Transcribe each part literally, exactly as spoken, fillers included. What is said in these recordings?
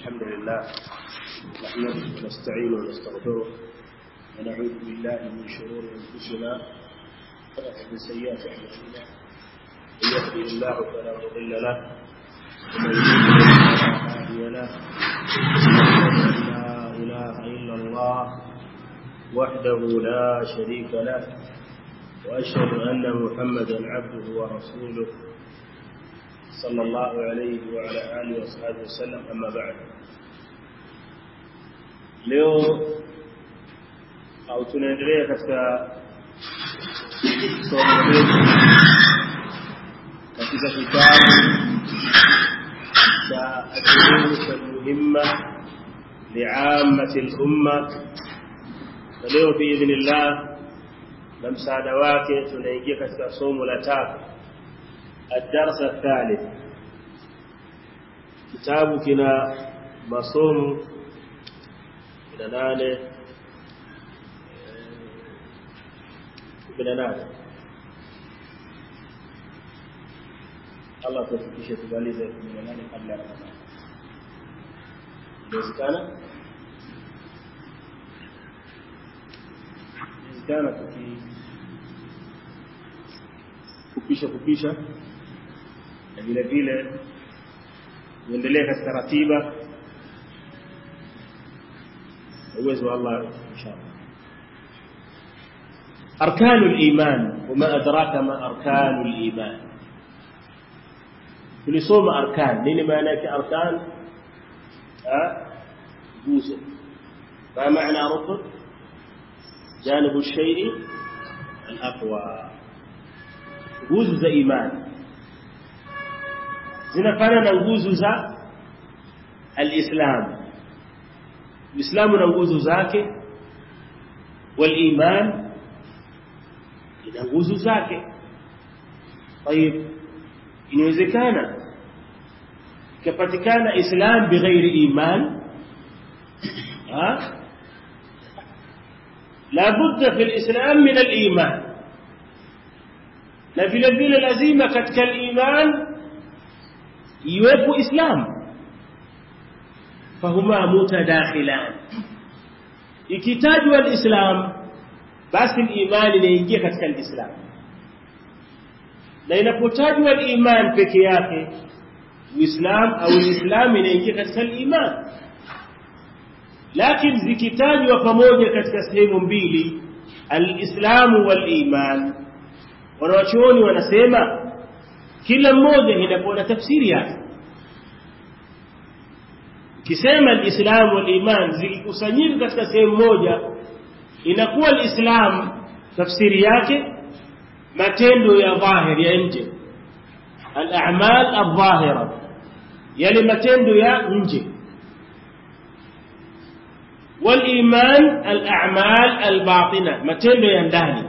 الحمد لله نحمده ونستعينه ونستغفره ونعوذ بالله من شرور أنفسنا ومن سيئات أعمالنا من يهده الله فلا مضل له ومن يضلل فلا هادي له لا إله إلا الله وحده لا شريك له وأشهد أن محمدا عبده ورسوله صلى الله عليه وعلى آله وصحبه وسلم. أما بعد, leo au tunaendelea katika somo letu katika kitabu cha ad-durus al-muhimma li'ammati al-umma. Leo biidhnillah na msaada wake tunaingia katika somo la tatu, الدرس الثالث. kitabu kina masomo kina nane kina nane. Allah tufikishe tubalize kina nane kabla ya Ramadhani. Inawezekana? Inawezekana tuki kupisha kupisha na vile vile uendelee katika ratiba uwezo wa Allah inshallah. Arkanul iman, wama adraka ma arkanul iman. tulisoma arkan. Nini maana yake arkan? ah nguzo. ma maana rukn? janibu shay'i al-aqwa. nguzo za imani zinafana na nguzo za al-Islam. Uislamu na nguzo zake, wal iman ina nguzo zake. طيب, inawezekana kupatikana Islam bighairi iman? ha la budda fi al-Islam min al-iman. na vile vile lazima katika al-iman iwepo Islam. fahuma mutadakhilan. ikitajwa al-Islam basi al-iman inaingia katika al-Islam, na inapotajwa al-iman peke yake Uislamu au al-Islam inaingia katika al-iman. lakini zikitajwa pamoja katika sehemu mbili, al-Islam wal-iman, wanawachuoni wanasema kila mmoja inakuwa na tafsiri yake. Kisema al-Islam wal-iman zikikusanyika katika sehemu moja, inakuwa al-Islam tafsiri yake matendo ya dhahiri ya nje, al-a'mal adh-dhahira, yale matendo ya nje. wal-iman al-a'mal al-batina, matendo ya ndani.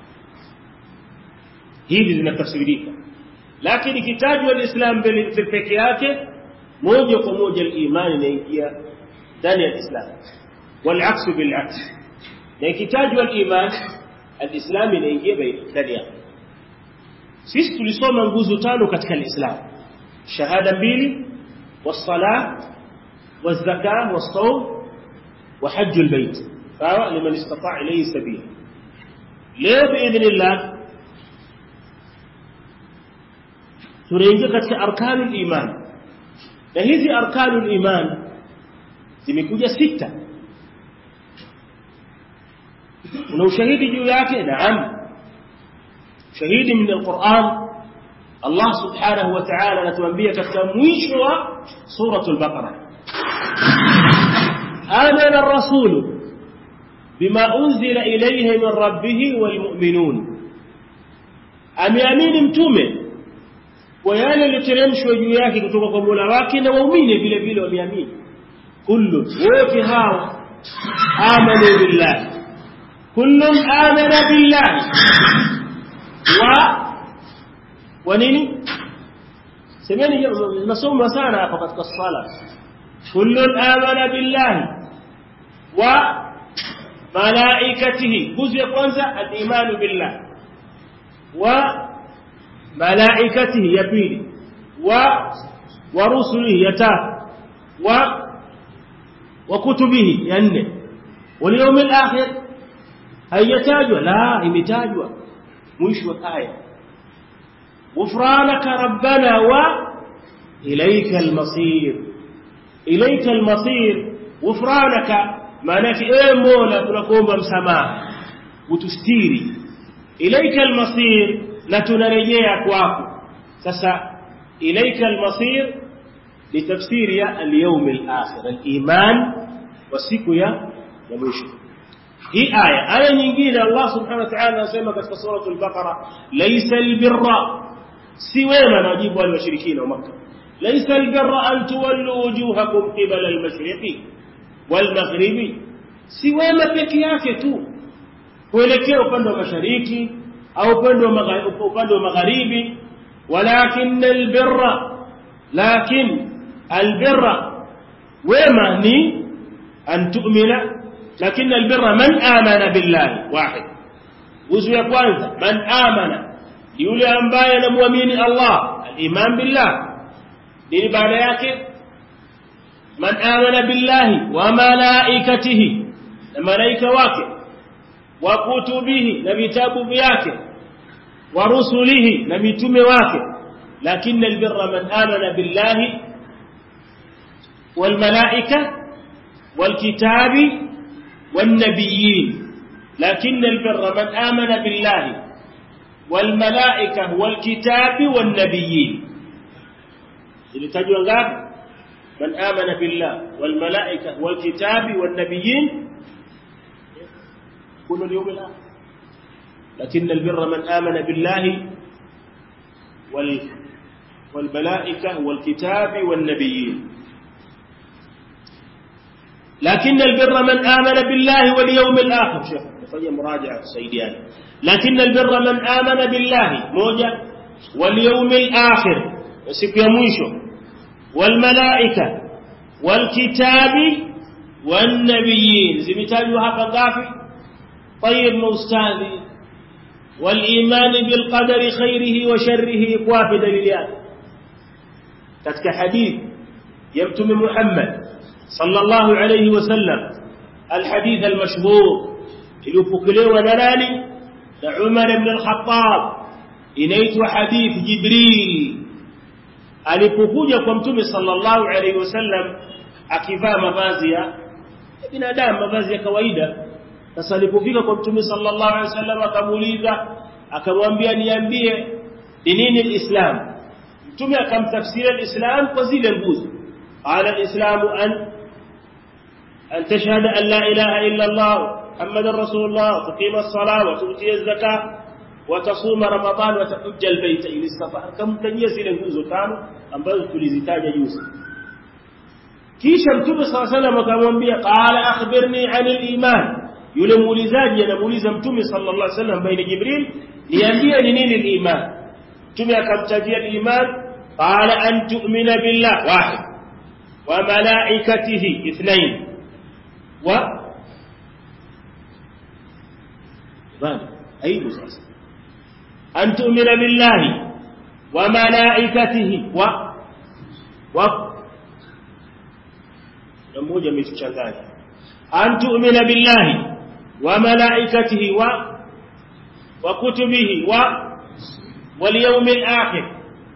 hivi zinatafsirika. lakini kitajwa al-Islam peke yake moja kwa moja al-iman inaingia ndani ya Islam, wal aksu bil aks. na kitajwa al-iman al-Islam inaingia ndani yake. sisi tulisoma nguzo tano katika al-Islam: shahada mbili, was-salah, waz-zakah, was-sawm, wa hajj al-bayt, sawa, liman istata'a ilayhi sabila. leo biidhnillah tunaingia katika arkanul iman. na hizi arkanul iman zimekuja sita. una ushahidi juu yake? naam, shahidi min alquran. Allah subhanahu wa ta'ala anatuambia katika mwisho wa suratul baqara: amana ar-rasul bima unzila ilayhi min rabbih wal mu'minun. ameamini mtume kwa yale yaliyoteremshwa juu yake kutoka kwa Mola wake, na waumini vile vile wameamini. kullu, wote hao amanu billahi, kullun amana billahi wa wa nini? semeni masomo sana hapa katika sala. kullun amana billahi wa malaikatihi. nguzo ya kwanza al-imanu billahi, wa malaikatihi ya pili, wa wa rusulihi ya tatu, wa wa kutubihi ya nne wal yawmil akhir hayatajwa la imetajwa mwisho wa aya ghufranaka rabbana wa ilayka al-masir ilayka al-masir ghufranaka maana yake e Mola tunakuomba msamaha utustiri ilayka al-masir na tunarejea kwako sasa ilayka al-masir لتفسير اليوم الآخر الإيمان وسيكويا يمشي هي آية آية nyingine Allah subhanahu wa ta'ala anasema katika sura al-Baqara laysa al-birra siwema najibu wale washirikina wa Makkah laysa al-birra an tuwallu wujuhakum qibala al-mashriqi wal-maghribi siwema peke yake tu kuelekea upande wa mashariki au upande wa magharibi upande wa magharibi walakin al-birra lakin البر وما ني أن تؤمن لكن البر من آمن بالله واحد وزوية كوانزا من آمن يولي أنبايا نمومين الله الإيمان بالله دين بعد ياك من آمن بالله وملائكته الملائكة واكب وكتبه نبيتاب بياك ورسله نبيتم واكب لكن البر من آمن بالله والملائكة والكتاب والنبيين لكن البر من آمن بالله والملائكة والكتاب والنبيين اللي تجوا قال من آمن بالله والملائكة والكتاب والنبيين كل اليوم الآخر لكن البر من آمن بالله والملائكة والكتاب والنبيين لكن البر من آمن بالله واليوم الآخر شوف نفجأ مراجعة سيديان لكن البر من آمن بالله موجة واليوم الآخر وسيك يموشو والملائكة والكتاب والنبيين زمتاجها فقافي طيب موستاذي والإيمان بالقدر خيره وشره قوافي دليليات تتك حديث يمتم محمد صلى الله عليه وسلم الحديث المشهور iliyopokelewa na nani na Umar ibn al-Khattab inaitwa hadith Jibril alipokuja kwa mtume sallallahu alayhi wasallam akivaa mavazi ya binadamu mavazi ya kawaida sasa alipofika kwa mtume sallallahu alayhi wasallam akamuuliza akamwambia niambie ni nini alislam mtume akamtafsiria alislam kwa zile nguzo ala alislamu an أن تشهد أن لا إله إلا الله محمد رسول الله تقيم الصلاة وتؤتي الزكاة وتصوم رمضان وتحج البيت إن استطعت كم تنيزي لنجوز كانوا أم بذلك لزتاج يوسف كيش متوب صلى الله عليه وسلم وكمنبيا قال أخبرني عن الإيمان يلم لزاج ينموليز متوب صلى الله عليه وسلم بين جبريل لينبيا لنين الإيمان تمي كم تجي الإيمان قال أن تؤمن بالله واحد وملائكته اثنين و أي مساس أن تؤمن بالله وملائكته و و نموذج متشابه أن تؤمن بالله وملائكته و وكتبه و واليوم الآخر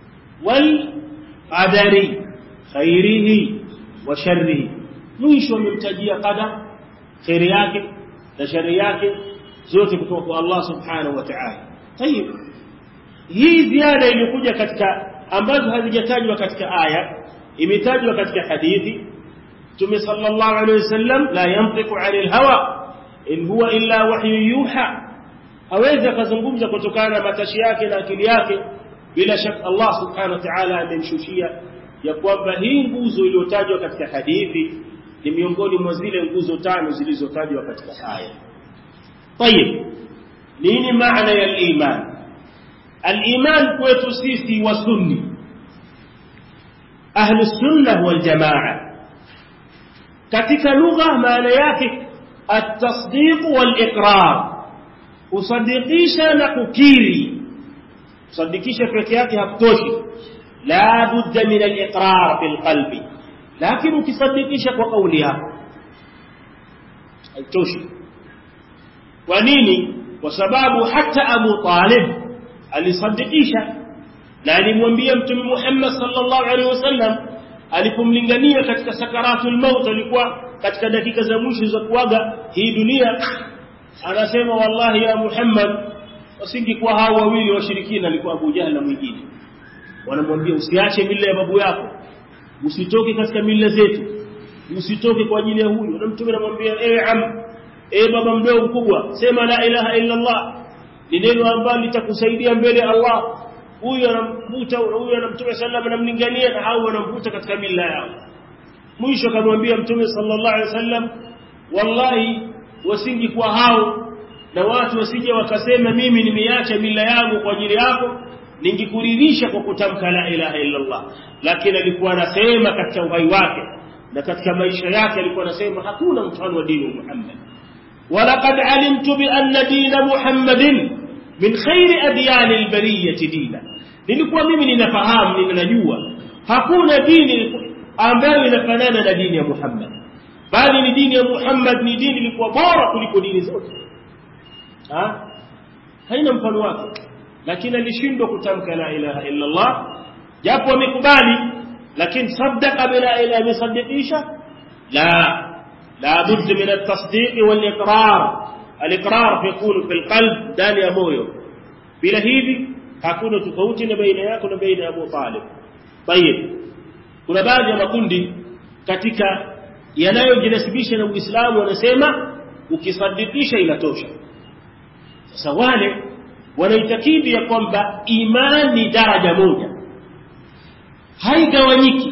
والقدر خيره وشره mwisho mimtajia qadar khairi yake na shari yake zote kutoka kwa Allah subhanahu wa ta'ala. Tayeb, hii ziada ilikuja katika ambazo hazijatajwa katika aya imetajwa katika hadithi. Mtume sallallahu alayhi wasallam la yantiqu 'anil hawa in huwa illa wahyu yuha, hawezi kuzungumza kutokana na matashi yake na akili yake. Bila shaka Allah subhanahu wa ta'ala amemshushia ya kwamba hii nguzo iliyotajwa katika hadithi ni miongoni mwa zile nguzo tano zilizotajwa katika aya. Tayeb, nini maana ya al-iman? Al-iman kwetu sisi wa sunni ahli sunnah wal jamaa, katika lugha maana yake at-tasdiq wal iqrar, usadikisha na kukiri. Usadikisha pekee yake hakutoshi, la budda min al-iqrar bil qalbi, lakini ukisadikisha kwa kauli yako haitoshi. Kwa nini? Kwa sababu hata Abu Talib alisadikisha na alimwambia Mtume Muhammad sallallahu alaihi wasallam alipomlingania katika sakaratul maut, alikuwa katika dakika za mwisho za kuaga hii dunia, anasema wallahi ya Muhammad, wasingekuwa hao wawili washirikina, alikuwa Abu Jahl na mwingine, wanamwambia usiache mila ya babu yako, usitoke katika mila zetu, usitoke kwa ajili ya huyu. Na Mtume anamwambia ewe am, ewe baba mdogo mkubwa, sema la ilaha illa Allah, ni neno ambalo litakusaidia mbele ya Allah. Huyu anamvuta, huyu anamtume sallallahu anamlingania, na hao wanamvuta katika mila yao. Mwisho akamwambia Mtume sallallahu alaihi wasallam, wallahi wasingekuwa hao na watu wasije wakasema mimi nimeacha mila yangu kwa ajili yako, ningekuridhisha kwa kutamka la ilaha illa Allah. Lakini alikuwa anasema katika uhai wake na katika maisha yake, alikuwa anasema hakuna mfano wa dini ya Muhammad. Walaqad alimtu bi anna dina Muhammadin min khairi adyan albariyah dina, nilikuwa mimi ninafahamu, ninajua hakuna dini ambayo inafanana na dini ya Muhammad, bali ni dini ya Muhammad ni dini ilikuwa bora kuliko dini zote. Ha? Haina mfano wake. Lakini alishindwa kutamka la ilaha illa Allah, japo amekubali, lakini saddaqa bila ilaha bisaddiqisha la la bud min at-tasdiq wal iqrar. Al-iqrar yakunu fil qalb, ndani ya moyo. Bila hivi hakuna tofauti na baina yako na baina ya Abu Talib. Tayeb, kuna baadhi ya makundi katika yanayojinasibisha na Uislamu wanasema ukisadikisha inatosha. Sasa wale wanaitakidi ya kwamba imani ni daraja moja, haigawanyiki.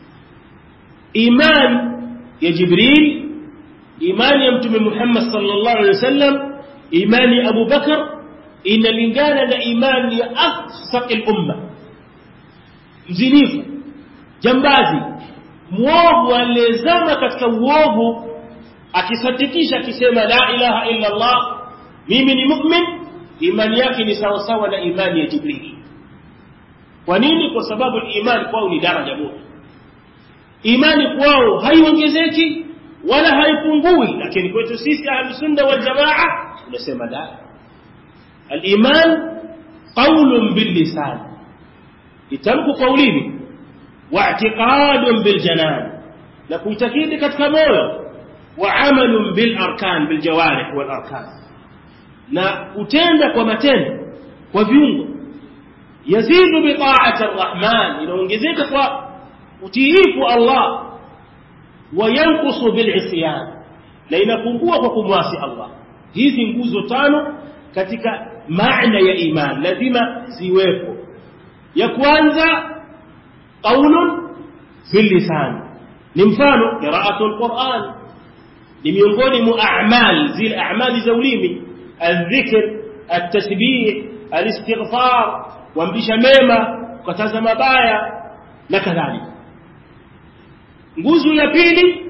Imani ya Jibril, imani ya Mtume Muhammad sallallahu alaihi wasallam, imani ya Abu Bakar inalingana na imani ya afsaqil umma. Mzinifu, jambazi, muovu aliyezama katika uovu, akisadikisha akisema la ilaha illa Allah, mimi ni mu'min, imani yake ni sawa sawa na imani ya Jibril. Kwa nini? Kwa sababu imani kwao ni daraja moja. Imani kwao haiongezeki wala haipungui, lakini kwetu sisi ahlus sunna wal jamaa tunasema la. Al-iman qawlun bil lisan, itamku qawlini, wa i'tiqadun bil janan, na kuitakidi katika moyo, wa amalun bil arkan, bil jawarih wal arkan, na kutenda kwa matendo kwa viungo. Yazidu bi ta'ati ar-rahman, inaongezeka kwa utiifu Allah, wa yanqusu bil isyan, na inapungua kwa kumwasi Allah. Hizi nguzo tano katika maana ya iman lazima ziwepo. Ya kwanza qaulun bil lisan, ni mfano qira'atul Qur'an, ni miongoni mwa a'mal, zile a'mali za ulimi, الذكر، التسبيح، الاستغفار، kuamrisha mema, kukataza mabaya na kadhalika. Nguzo ya pili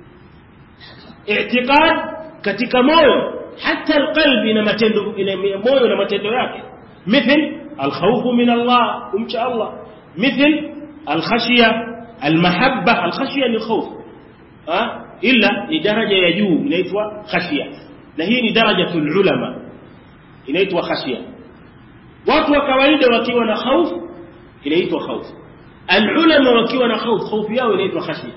i'tiqad, katika moyo, hata alqalbi, na matendo, ina moyo na matendo yake. Mithal alkhawfu min Allah, kumcha Allah. Mithal alkhashya, almahabba. Alkhashya ni khawf, ah ila ni daraja ya juu inaitwa khashya, na hii ni darajatul ulama inaitwa khashya. Watu wa kawaida wakiwa na khawf inaitwa khawf, alulama wakiwa na khawf, khawf yao inaitwa khashya.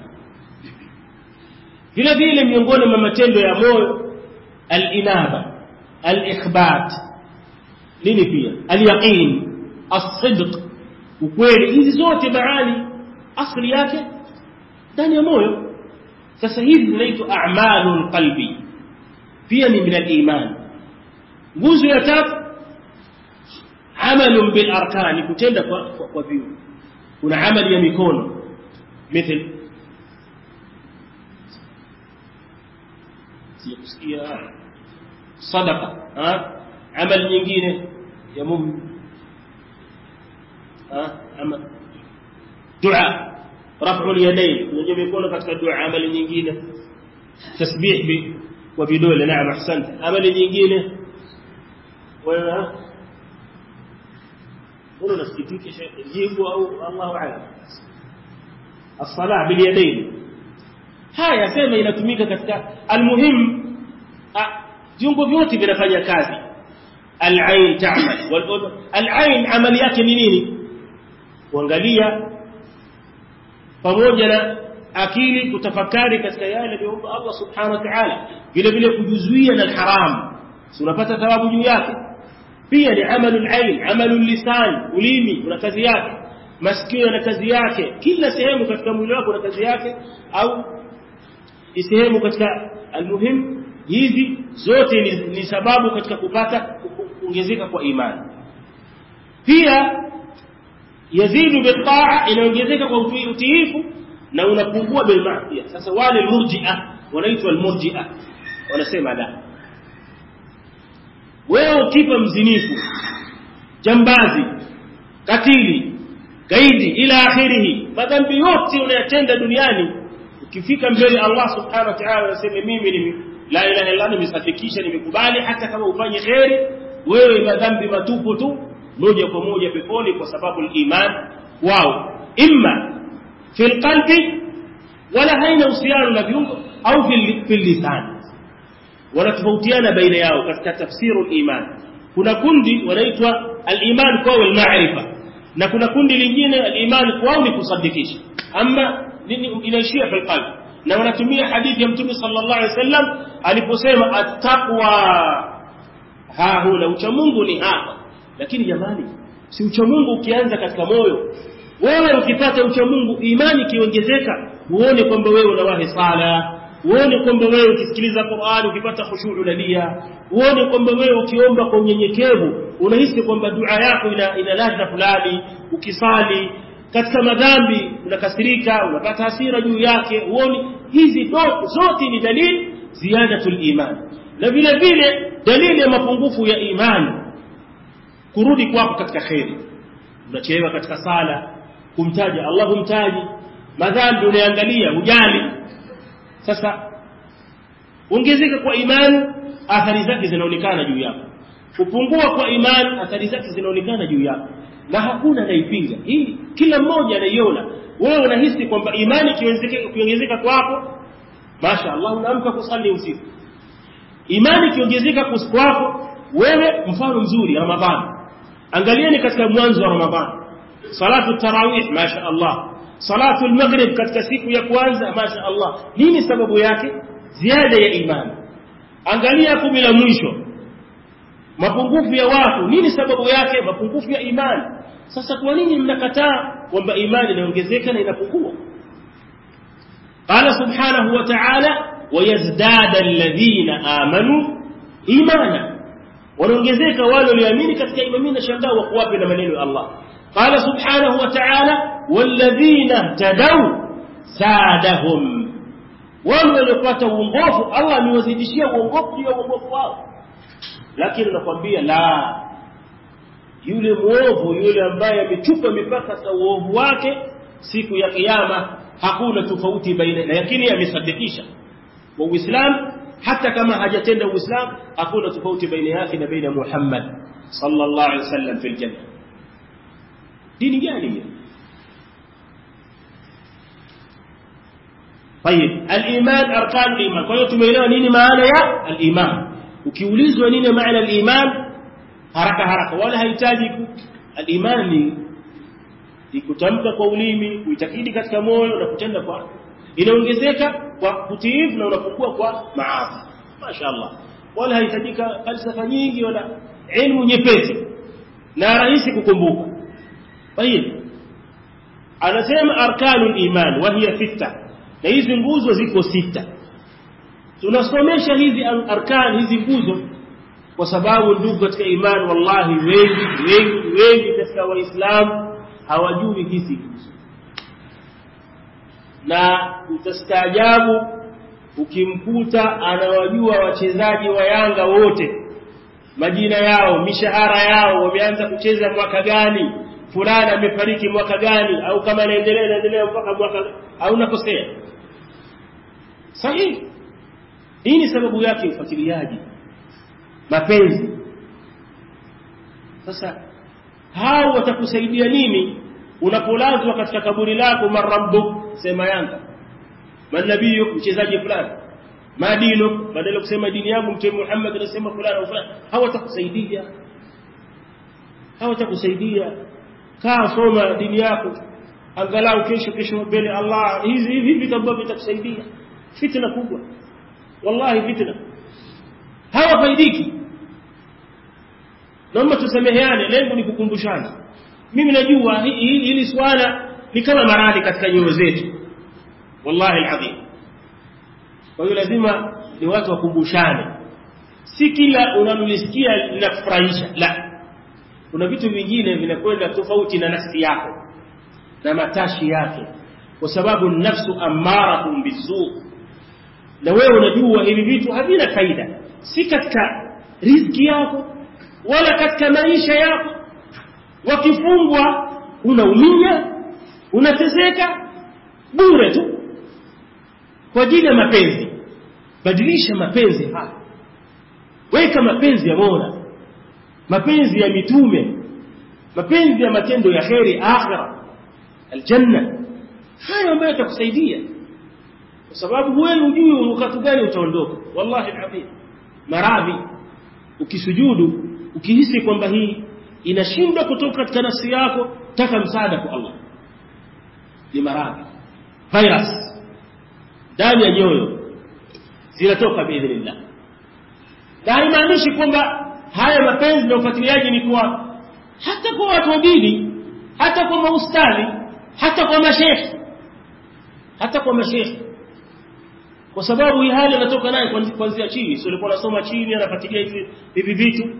vile vile miongoni mwa matendo ya moyo al-inaba, al-ikhbat, nini pia al-yaqin, as-sidq, ukweli. Hizi zote maani asili yake ndani ya moyo. Sasa hizi zinaitwa a'malul qalbi, pia ni min al-iman. Nguzo ya tatu amalun bil arkan, kutenda kwa kwa viungo. Kuna amali ya mikono, mithal sikusikia sadaqa, ha amal nyingine ya mu'min, ha amal dua, raf'u al-yadayn, unajua mikono katika dua. Amali nyingine tasbih bi kwa vidole. Naam, ahsanta. Amali nyingine wala wala nasikitike sheikh, jibu au Allahu a'lam. As-salah bil yadayn, haya sema inatumika katika almuhim. viungo vyote vinafanya kazi. Al-ain ta'mal wal udhun, al-ain amali yake ni nini? Kuangalia pamoja na akili kutafakari katika yale aliyoumba Allah subhanahu wa ta'ala, vile vile kujizuia na haram, unapata thawabu juu yake. Pia ni amalul ain, amalul lisan, ulimi una kazi yake, masikio na kazi yake, kila sehemu katika mwili wako na kazi yake, au sehemu katika almuhim. Hizi zote ni, ni sababu katika kupata kuongezeka kwa imani. Pia yazidu bitaa, inaongezeka kwa utiifu na unapungua bil maasiya. Sasa wale murji'a wanaitwa almurji'a wanasema la, wewe ukipa mzinifu, jambazi, katili, gaidi ila akhirih, madhambi yote unayotenda duniani, ukifika mbele Allah subhanahu wa ta'ala unasema mimi ni la ilaha illa Allah, nimesadikisha, nimekubali, hata kama ufanye khairi, wewe madhambi matupu tu, moja kwa moja peponi, kwa sababu al-iman wao imma fil qalbi, wala haina uhusiano na viungo, au fil lisan. Wanatofautiana baina yao katika tafsiru al-iman. Kuna kundi wanaitwa al-iman kwa al-ma'rifa, na kuna kundi lingine al-iman kwao ni kusadikisha, ama inaishia fil qalbi. Na wanatumia hadithi ya Mtume sallallahu alaihi wasallam aliposema at-taqwa ha huna, ucha Mungu ni hapa. Lakini jamani, si ucha Mungu ukianza katika moyo? Wewe ukipata ucha Mungu, imani kiongezeka, uone kwamba wewe unawahi sala, uone kwamba wewe ukisikiliza Qur'an ukipata khushu'u lalia, uone kwamba wewe ukiomba kwa unyenyekevu unahisi kwamba dua yako ina, ina ladha fulani, ukisali katika madhambi unakasirika, unapata hasira juu yake. Uone hizi zote ni dalili ziyadatul iman, na vile vile dalili ya mapungufu ya imani, kurudi kwako katika khairi. Unachelewa katika sala, kumtaja Allah humtaji, madhambi unaangalia ujali. Sasa ongezeka kwa imani, athari zake zinaonekana juu yako. Kupungua kwa imani, athari zake zinaonekana juu yako, na hakuna anaipinga hii, kila mmoja anaiona. Wewe unahisi kwamba imani kiongezeka kiongezeka kwako, masha Allah, unaamka kusali usiku. Imani kiongezeka kwako wewe, mfano mzuri Ramadhani. Angalieni katika mwanzo wa Ramadhani, salatu tarawih masha Allah, salatu al-maghrib katika siku ya kwanza masha Allah. Nini sababu yake? Ziada ya imani. Angalia kumi la mwisho, mapungufu ya watu, nini sababu yake? Mapungufu ya imani. Sasa kwa nini mnakataa kwamba imani inaongezeka na inapungua? Qala subhanahu wa ta'ala, wayazdada alladhina amanu imana, wanaongezeka wale walioamini katika imani. Na shangao wako wapi na maneno ya Allah? Qala subhanahu wa ta'ala, walladhina tadaw zadahum, wale waliopata uongofu Allah amewazidishia uongofu ya uongofu wao. Lakini nakwambia la, yule muovu, yule ambaye amechupa mipaka za uovu wake, siku ya kiyama hakuna tofauti baina, lakini amesadikisha wa Uislamu, hata kama hajatenda Uislamu, hakuna tofauti baina yake na baina Muhammad sallallahu alaihi wasallam fil janna. Dini gani hiyo? طيب al-iman, arkan al-iman. Kwa hiyo tumeelewa nini maana ya al-iman. Ukiulizwa nini maana al-iman, haraka haraka, wala hahitaji al-iman ni kutamka kwa ulimi, kuitakidi katika moyo na kutenda kwa, inaongezeka kwa kutii na unapungua kwa maasi. Mashaallah, wala hahitajika falsafa nyingi wala elimu nyepesi na rahisi kukumbuka. طيب anasema arkanul iman wa hiya sita, na hizi nguzo ziko sita. Tunasomesha hizi arkan, hizi nguzo, kwa sababu ndugu katika imani, wallahi wengi wengi wengi katika waislamu hawajui hizi nguzo. Na utastaajabu ukimkuta anawajua wachezaji wa Yanga wote, majina yao, mishahara yao, wameanza kucheza mwaka gani, fulani amefariki mwaka gani, au kama anaendelea anaendelea mpaka mwaka, au nakosea. Sahihi. Hii ni sababu yake, ufuatiliaji, mapenzi. Sasa hao watakusaidia nini unapolazwa katika kaburi lako? Marabbu, sema Yanga. Manabii, mchezaji fulani. madino, badala kusema dini yangu Mtume Muhammad anasema fulani fulani, hawatakusaidia hawatakusaidia. Kaa soma dini yako, angalau kesho kesho mbele Allah hizi hivi vitabu vitakusaidia. Fitna kubwa wallahi, fitna, hawafaidiki. Naomba tusameheane, lengo ni kukumbushana. Mimi najua hili swala ni kama maradhi katika nyoyo zetu wallahi alazim. Kwa hiyo lazima ni watu wakumbushane, si kila unalolisikia linakufurahisha, la. Kuna vitu vingine vinakwenda tofauti na nafsi yako na matashi yake, kwa sababu nafsu amaratun bizuu, na wewe unajua hivi vitu havina faida, si katika riziki yako wala katika maisha yako. Wakifungwa unaumia, unateseka bure tu kwa ajili ya mapenzi. Badilisha mapenzi haya, weka mapenzi ya Mola, mapenzi ya mitume, mapenzi ya matendo ya kheri, akhira, aljanna. Hayo ambayo yatakusaidia, kwa sababu wewe unajui wakati gani utaondoka. Wallahi alazim, maradhi ukisujudu ukihisi kwamba hii inashindwa kutoka katika nafsi yako, taka msaada kwa Allah. Ni maradhi, virus ndani ya nyoyo zinatoka biidhnillah. Na haimaanishi kwamba haya mapenzi na ufuatiliaji ni kwa hata kwa watu wa dini, hata kwa maustadhi, hata kwa mashekhi, hata kwa mashekhi, kwa sababu hii hali inatoka naye kuanzia chini. Sio ulikuwa unasoma chini anafuatilia hivi hivi vitu.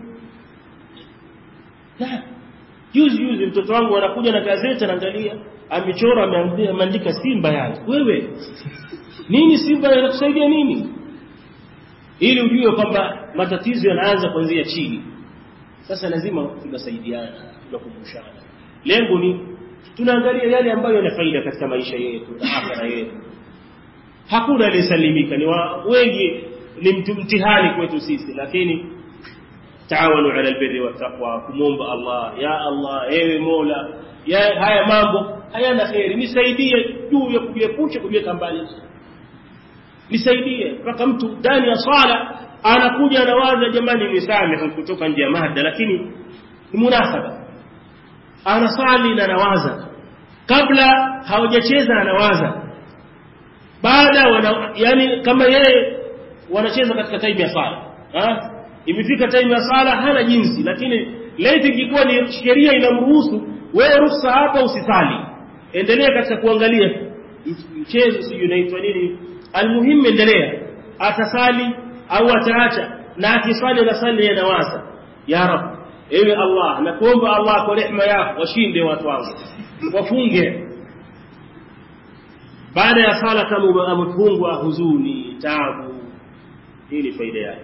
Na juzi juzi mtoto wangu anakuja na gazeti, anaangalia, amechora, ameandika Simba yake. Wewe nini Simba inakusaidia nini? Ili ujue kwamba matatizo yanaanza kuanzia chini. Sasa lazima tunasaidiana, tunakumbushana. Lengo ni tunaangalia yale ambayo yana faida katika maisha yetu na akhera yetu. Hakuna aliyesalimika, ni wengi, ni mtihani kwetu sisi, lakini taawanu ala albirri wattaqwa, kumomba Allah, ya Allah, ewe Mola, ya haya mambo hayana khairi, nisaidie juu ya kujiepusha kujiweka mbali, nisaidie. Mpaka mtu ndani ya sala anakuja anawaza, jamani nisamehe kutoka nje ya mada, lakini ni munasaba, anasali na anawaza, kabla hawajacheza anawaza, baada wana, yani kama yeye wanacheza katika time ya sala. Ha? Imefika time ya sala hana jinsi, lakini laiti ingekuwa ni sheria inamruhusu, wewe ruhusa hapa usisali, endelea katika kuangalia mchezo, sio inaitwa nini, almuhimu endelea, atasali au ataacha, na akisali na sali anawaza, ya Rabb, ewe Allah, nakuomba Allah kwa rehema yako washinde watu wangu, wafunge. Baada ya sala kama amefungwa, huzuni, taabu, hili faida yake.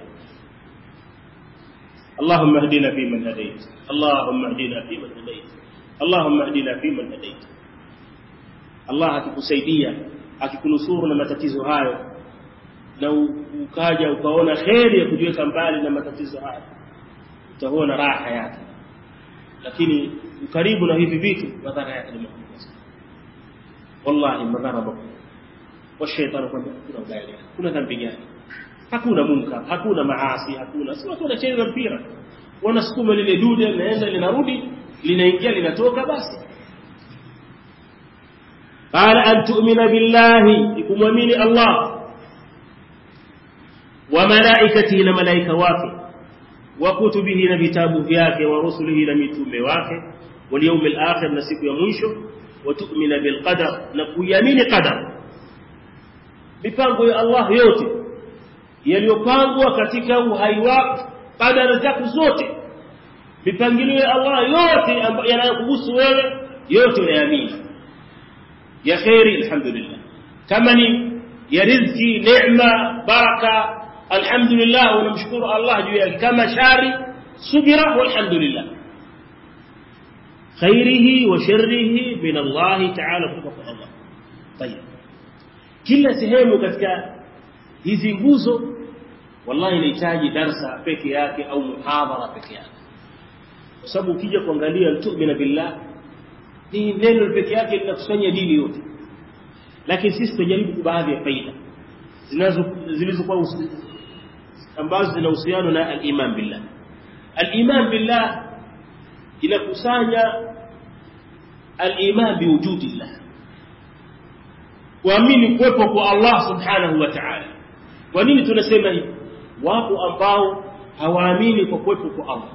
اللهم اهدنا فيمن هديت اللهم اهدنا فيمن هديت اللهم اهدنا فيمن هديت. Allah akikusaidia, akikunusuru na matatizo hayo, na ukaja ukaona kheri ya kujiweka mbali na matatizo hayo, utaona raha yake. Lakini ukaribu na hivi vitu, madhara yake ni makubwa sana wallahi, madhara makubwa. Wa shetani kwamba kuna ubaya, kuna dhambi gani? Hakuna munkar, hakuna maasi, hakuna. Si watu wanacheza mpira, wanasukuma lile dude, linaenda linarudi, linaingia linatoka, basi. Qala an tu'mina billahi, ikumwamini Allah, wa malaikatihi, na malaika wake, wa kutubihi, na vitabu vyake, wa rusulihi, na mitume wake, wal yawmil akhir, na siku ya mwisho, wa tu'mina bil qadar, na kuamini qadar, mipango ya Allah yote yaliyopangwa katika uhai wako, qadara zako zote, mipangilio ya Allah yote yanayokuhusu wewe, yote unaamini. Ya khairi, alhamdulillah. Kama ni ya riziki, neema, baraka, alhamdulillah, unamshukuru Allah juu yake. Kama shari, subira, walhamdulillah. Khairihi wa sharrihi min Allah ta'ala, kutoka Allah. Tayeb, kila sehemu katika hizi nguzo wallahi inahitaji darasa peke yake au muhadhara peke yake, kwa sababu ukija kuangalia tu'mina billah ni neno peke yake linakusanya dini yote. Lakini sisi tunajaribu baadhi ya faida, zinazo zilizokuwa ambazo zina uhusiano na al-iman billah. Al-iman billah inakusanya al-iman biwujudillah, kuamini kuwepo kwa Allah subhanahu wa ta'ala. Kwa nini tunasema hivi? Wapo ambao hawaamini kwa kuwepo kwa Allah,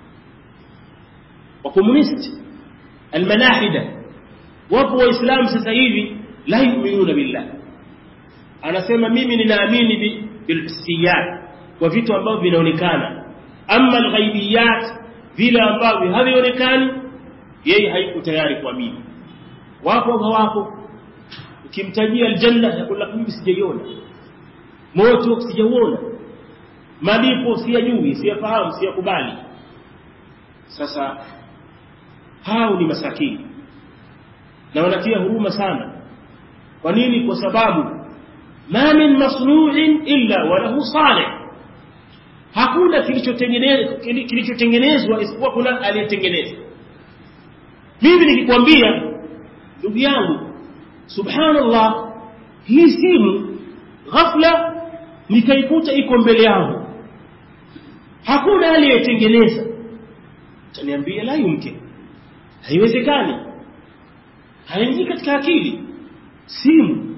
wa komunisti, al-malahida. Wapo waislamu sasa hivi la yu'minuna billah, anasema mimi ninaamini bil hissiyat, kwa vitu ambavyo vinaonekana, amma al-ghaibiyat, vile ambavyo havionekani, yeye haiko tayari kuamini. Wapo hawapo, ukimtajia aljanna yakula mimi sijaiona, moto sijauona, malipo siyajui, siyafahamu, siyakubali. Sasa hao ni masakini na wanatia huruma sana. Kwa nini? Kwa sababu ma min masnu'in illa wa lahu salih, hakuna kilichotengenezwa kilichotengenezwa isipokuwa kuna aliyetengeneza. Mimi nikikwambia ndugu yangu, subhanallah, hii simu ghafla nikaikuta iko mbele yangu, hakuna aliyetengeneza, utaniambia la yumkin, haiwezekani, haingii katika akili. Simu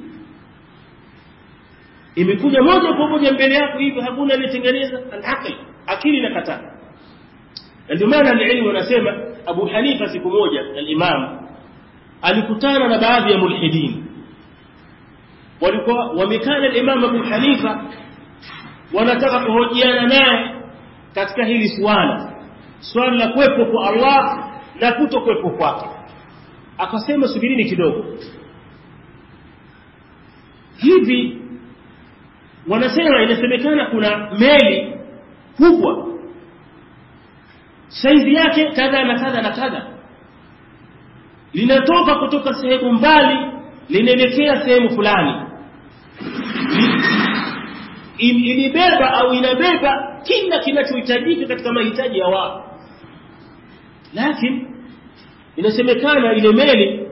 imekuja moja kwa moja mbele yako hivi, hakuna aliyetengeneza. Al-aql, akili inakataa. Ndio maana al-ilmu wanasema Abu Hanifa siku moja al-Imam alikutana na baadhi ya mulhidin, walikuwa wamekaa na Imam Abu Hanifa wanataka kuhojiana naye katika hili swala swala la kuwepo kwa Allah na kutokuwepo kwake. Akasema subirini kidogo, hivi wanasema inasemekana kuna meli kubwa saizi yake kadha na kadha na kadha, linatoka kutoka sehemu mbali linaelekea sehemu fulani, ilibeba au inabeba kila kinachohitajika katika mahitaji ya watu, lakini inasemekana ile meli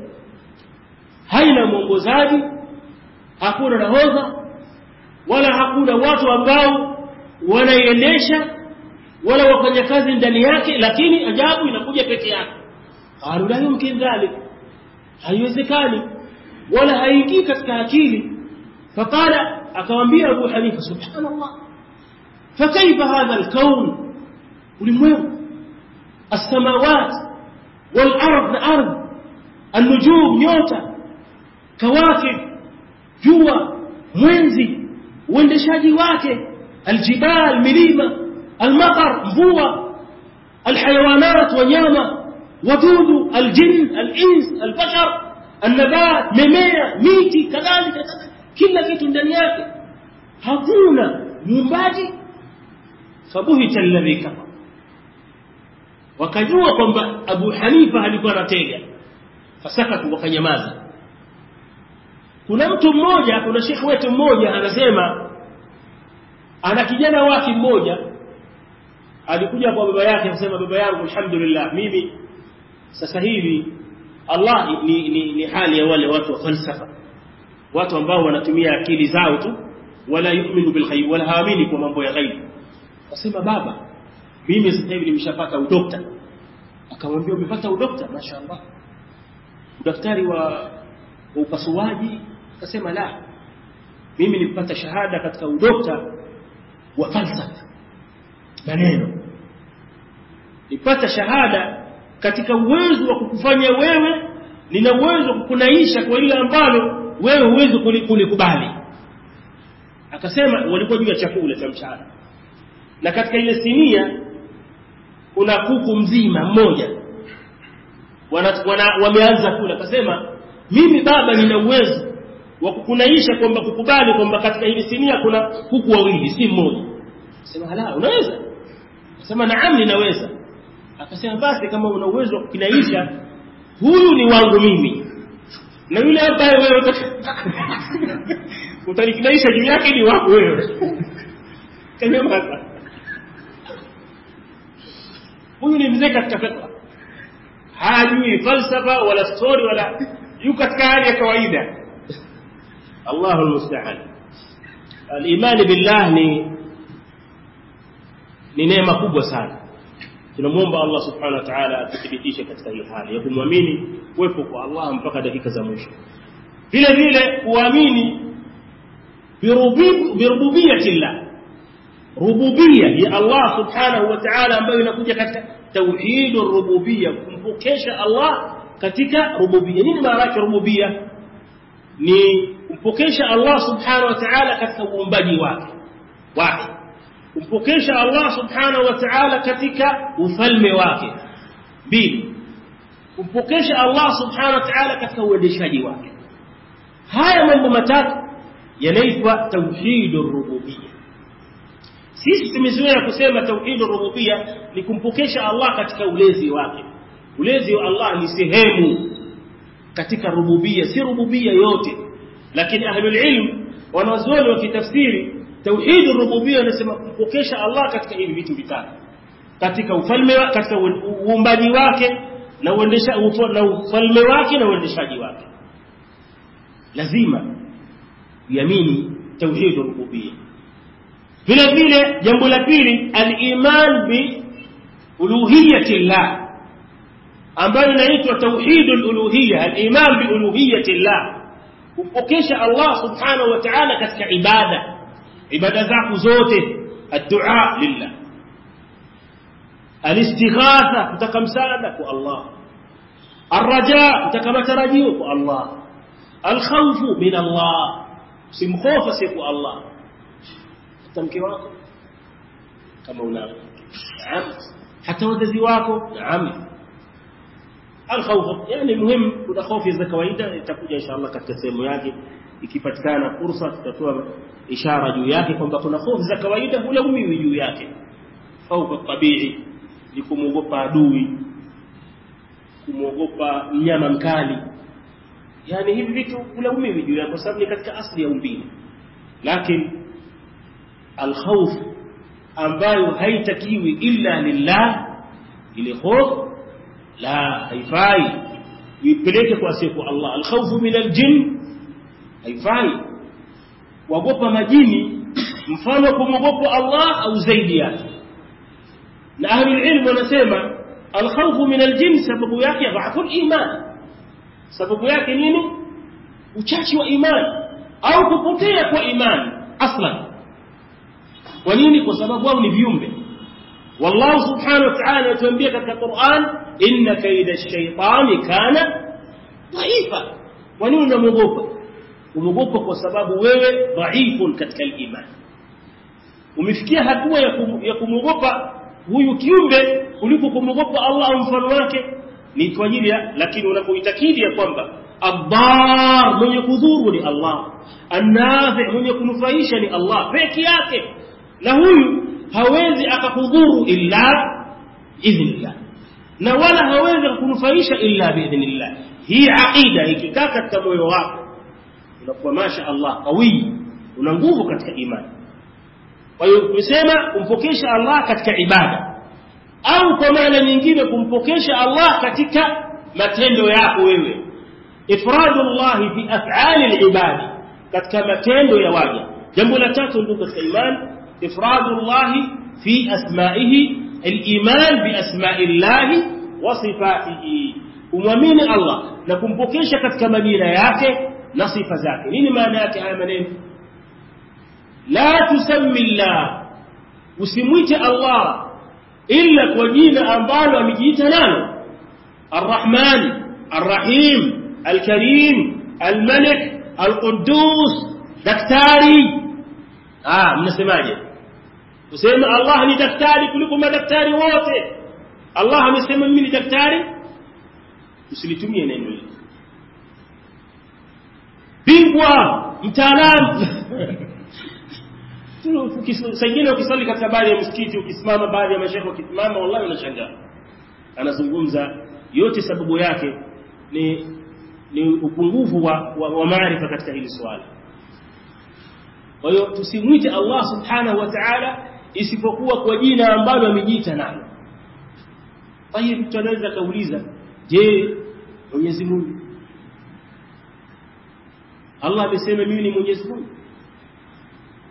haina mwongozaji, hakuna nahodha, wala hakuna watu ambao wanaiendesha wala wafanyakazi ndani yake, lakini ajabu inakuja peke yake. Qalu la yumkin dhalik, haiwezekani wala haingii katika akili. Fakala, akamwambia Abu Hanifa, subhanallah, fakaifa hadha al-kawn, ulimwengu, as-samawat wal-ard, na ardh, an-nujum, nyota, kawakib, jua, mwezi, uendeshaji wake, aljibal, milima, almatar, mvua, alhayawanat, wanyama, wadudu, aljin, alins, albashar, annabat, mimea, miti, kadhalika, kila kitu ndani yake, hakuna muumbaji. Fabuhita alladhi kafara, wakajua kwamba Abu Hanifa alikuwa anatega, fasakatu, wakanyamaza. Kuna mtu mmoja, kuna shekhi wetu mmoja anasema ana kijana wake mmoja alikuja kwa baba yake akasema, baba yangu, alhamdulillah, mimi sasa hivi Allah ni, ni, ni hali ya wale watu wa falsafa, watu ambao wanatumia akili zao tu, wala yu'minu bil ghaib, wala haamini kwa mambo ya ghaib. Akasema, baba, mimi sasa hivi nimeshapata udokta. Akamwambia, umepata udokta? Mashaallah, udaktari wa upasuaji? Akasema, la, mimi nilipata shahada katika udokta wa falsafa, maneno. Nilipata shahada katika uwezo wa kukufanya wewe, nina uwezo wa kukunaisha kwa ile ambalo wewe huwezi kulikubali. Akasema walikuwa juu ya chakula cha mchana, na katika ile sinia kuna kuku mzima mmoja, wana, wana wameanza kula. Akasema, mimi baba nina uwezo wa kukunaisha kwamba kukubali kwamba katika ile sinia kuna kuku wawili, si mmoja. Akasema, hala, unaweza? Akasema, naam, ninaweza. Akasema, basi kama una uwezo wa kukinaisha, huyu ni wangu mimi, na yule ambaye wewe utanikinaisha juu yake ni wako wewe. Kanyamaza. Huyu ni mzee katika fikra, hajui falsafa wala story wala, yuko katika hali ya kawaida. Allahu musta'an. al-iman billah ni ni neema kubwa sana. Tunamuomba Allah subhanahu wa ta'ala atuthibitishe katika hii hali ya kumwamini kuwepo kwa Allah mpaka dakika za mwisho. Vile vile kuamini birububiyyatillah, rububiyya ya Allah subhanahu wa ta'ala ambayo inakuja katika tauhidur rububiyya, kumpokesha Allah katika rububiyya. Nini maana yake rububiyya? Ni kumpokesha Allah subhanahu wa ta'ala katika uumbaji wake wake, kumpokesha Allah subhanahu wa ta'ala katika ufalme wake. Mbili, kumpokesha Allah subhanahu wa ta'ala katika uendeshaji wake. Haya mambo matatu yanaitwa tauhidur rububiyya. Sisi tumezoea kusema tauhidur rububiyya ni kumpokesha Allah katika ulezi wake. Ulezi wa Allah ni sehemu katika rububiyya, si rububiyya yote. Lakini ahlul ilm wanazuoni wa kitafsiri tauhidur rububiyya wanasema kumpokesha Allah katika hivi vitu vitatu, katika ufalme wake, katika uumbaji wake na uendesha na ufalme wake na uendeshaji wake. Lazima uamini tauhidur rububiyya. Vile vile jambo la pili, al-iman bi uluhiyyatillah, ambayo inaitwa tauhidul uluhiyya. Al-iman bi uluhiyyatillah, kumpokesha Allah subhanahu wa ta'ala katika ibada, ibada zako zote. Ad-du'a lillah, al-istighatha, kutaka msaada kwa Allah, ar-raja, kutaka matarajio kwa Allah, al-khawfu min Allah, simkhofa si kwa Allah. Mke wako kama una, naam, hata wazazi wako, naam. Al-khawf yani muhimu, kuna hofu za kawaida itakuja inshallah katika sehemu yake, ikipatikana fursa tutatoa ishara juu yake kwamba kuna hofu za kawaida hulaumiwi juu yake. Hofu tabii ni kumwogopa adui, kumwogopa mnyama mkali, yani hivi vitu hulaumiwi juu yake kwa sababu ni katika asili ya umbile. Lakini al-khawf ambayo haitakiwi illa lillah, ile hofu la haifai ipeleke kwa siku Allah. Al-khawfu min al-jinn, haifai kuogopa majini mfano kumwogopa Allah au zaidi yake. Na ahli ilmu wanasema al-khawfu min al-jinn sababu yake dha'ful iman. Sababu yake nini? Uchachi wa imani au kupotea kwa imani aslan. Kwa nini? Kwa sababu wao ni viumbe. Wallahu subhanahu wa ta'ala anatuambia katika Qur'an, inna kaida ash-shaytani kana dhaifa. Kwa nini unamuogopa? Umogopa kwa sababu wewe dhaifu katika imani. Umefikia hatua ya kumogopa huyu kiumbe kuliko kumogopa Allah au mfano wake. Ni kwa ajili ya, lakini unapoitakidi ya kwamba ad-dar, mwenye kudhuru ni Allah, an-nafi, mwenye kunufaisha ni Allah peke yake, na huyu hawezi akakudhuru illa idhnillah, na wala hawezi kunufaisha illa biidhnillah. Hii aqida ikikaa katika moyo wako, unakuwa masha Allah qawi, una nguvu katika imani. Kwa hiyo tumesema kumpokesha Allah katika ibada, au kwa maana nyingine kumpokesha Allah katika matendo yako wewe. Ifradullah fi af'ali al-ibadi, katika matendo ya waja. Jambo la tatu ndio katika imani, ifradullah fi asma'ihi, al-iman bi asma'illahi wa sifatihi, umwamini Allah na kumpokesha katika majina yake na sifa zake. Nini maana yake haya maneno? La tusammi Allah, usimwite Allah illa kwa jina ambalo amejiita nalo: Ar-Rahman, Ar-Rahim, Al-Karim, Al-Malik, Al-Quddus, daktari. Ah, mnasemaje? Useme Allah ni daktari kuliko madaktari wote. Allah amesema mimi ni daktari, usilitumie neno hilo. Bingwa, mtaalamu. Ukisaidia ukisali katika baadhi ya msikiti, ukisimama baadhi ya mashaikh wakisimama, wallahi unashangaa. Anazungumza yote, sababu yake ni ni upungufu wa, wa, wa maarifa katika hili swali. Kwa hiyo tusimwite Allah subhanahu wa ta'ala isipokuwa kwa jina ambalo amejiita nalo. Kwa hiyo mtu anaweza kauliza, je, Mwenyezi Mungu, Allah amesema mimi ni Mwenyezi Mungu?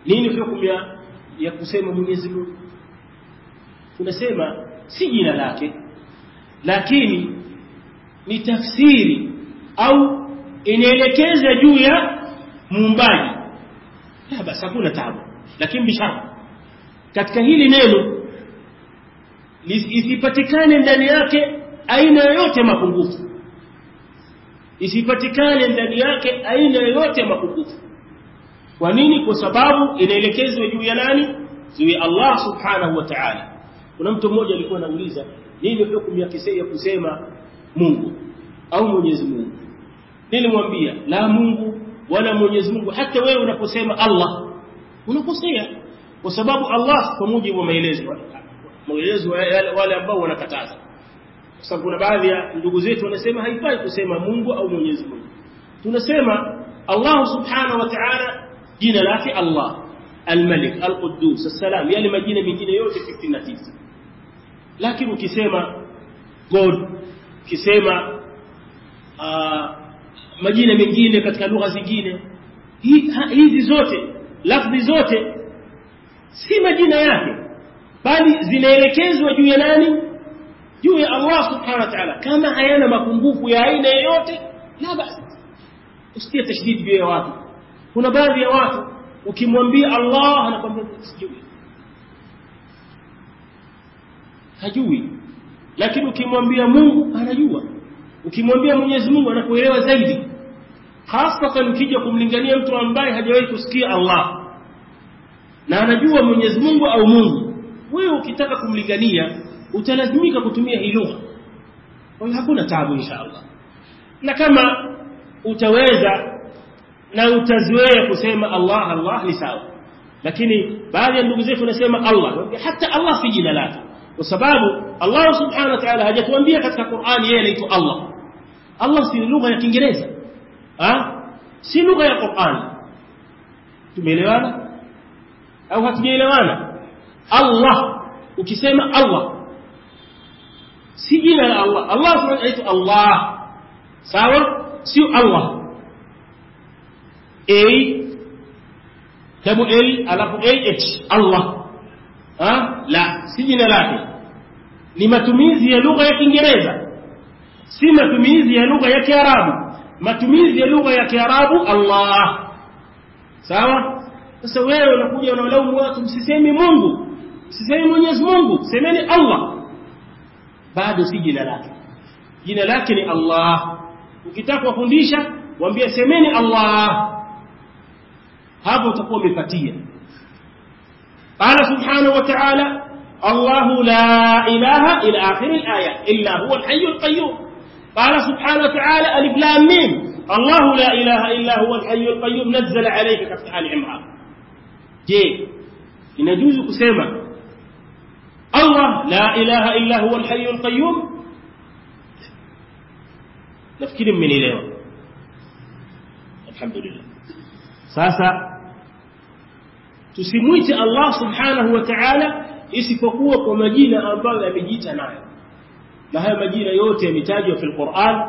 nini hukumu ya, ya kusema Mwenyezi Mungu? Tunasema si jina lake, lakini ni tafsiri au inaelekeza juu ya muumbaji. La basi, hakuna taabu, lakini bishara katika hili neno isipatikane ndani yake aina yoyote mapungufu, isipatikane ndani yake aina yoyote mapungufu. Kwa nini? Kwa sababu inaelekezwa juu ya nani? Juu ya Allah subhanahu wa ta'ala. Kuna mtu mmoja alikuwa anauliza nini hukumu ya kisaya kusema Mungu au Mwenyezi Mungu. Nilimwambia la Mungu wala Mwenyezi Mungu. Hata wewe unaposema Allah unakosea, kwa sababu Allah kwa mujibu wa maelezo maelezo wale ambao wanakataza. Kwa sababu kuna baadhi ya ndugu zetu wanasema haifai kusema Mungu au Mwenyezi Mungu. Tunasema Allah subhanahu wa ta'ala jina lake Allah, Al-Malik, Al-Quddus, As-Salam, yale majina mengine yote sitini na tisa. Lakini ukisema God, ukisema uh, majina mengine katika lugha zingine, hizi zote lafzi zote si majina yake, bali zinaelekezwa juu ya nani? Juu ya Allah subhanahu wa ta'ala. Kama hayana mapungufu ya aina yoyote, la basi, usitie tashdid juu ya watu. Kuna baadhi ya watu ukimwambia Allah anakwambia sijui, hajui, lakini ukimwambia Mungu anajua. Ukimwambia Mwenyezi Mungu anakuelewa zaidi, hasa ukija kumlingania mtu ambaye hajawahi kusikia Allah na anajua Mwenyezi Mungu au Mungu. Wewe ukitaka kumlingania utalazimika kutumia hii lugha, kwa hiyo hakuna taabu inshallah. Na kama utaweza na utazoea kusema Allah Allah ni sawa, lakini baadhi ya ndugu zetu wanasema Allah, hata Allah si jina lake, kwa sababu Allah subhanahu wa ta'ala hajatuambia katika Qur'ani yeye anaitwa Allah. Allah si lugha ya Kiingereza, ah si lugha ya Qur'ani. Tumeelewana au hatujaelewana? Allah ukisema Allah si jina la Allah. Allah subhanahu anaitwa Allah, sawa? Si Allah A double L alafu A H Allah, ah la, si jina lake. Ni matumizi ya lugha ya Kiingereza, si matumizi ya lugha ya Kiarabu. Matumizi ya lugha ya Kiarabu Allah, sawa? Sasa wewe unakuja unawalaumu watu, msisemi Mungu, msisemi Mwenyezi Mungu, semeni Allah. Bado si jina lake. Jina lake ni Allah. Ukitaka kufundisha waambie semeni Allah, hapo utakuwa umepatia. Qala subhanahu wa ta'ala الله لا إله إلى آخر الآية إلا هو الحي القيوم. قال سبحانه وتعالى ألف لام ميم الله لا إله إلا هو الحي القيوم نزل عليك كفتح آل عمران. je inajuzu kusema Allah la ilaha illa huwa al-hayy al-qayyum? nafikiri mmenielewa, alhamdulillah. Sasa tusimuite Allah subhanahu wa ta'ala isipokuwa kwa majina ambayo yamejiita nayo, na haya majina yote yametajwa katika Qur'an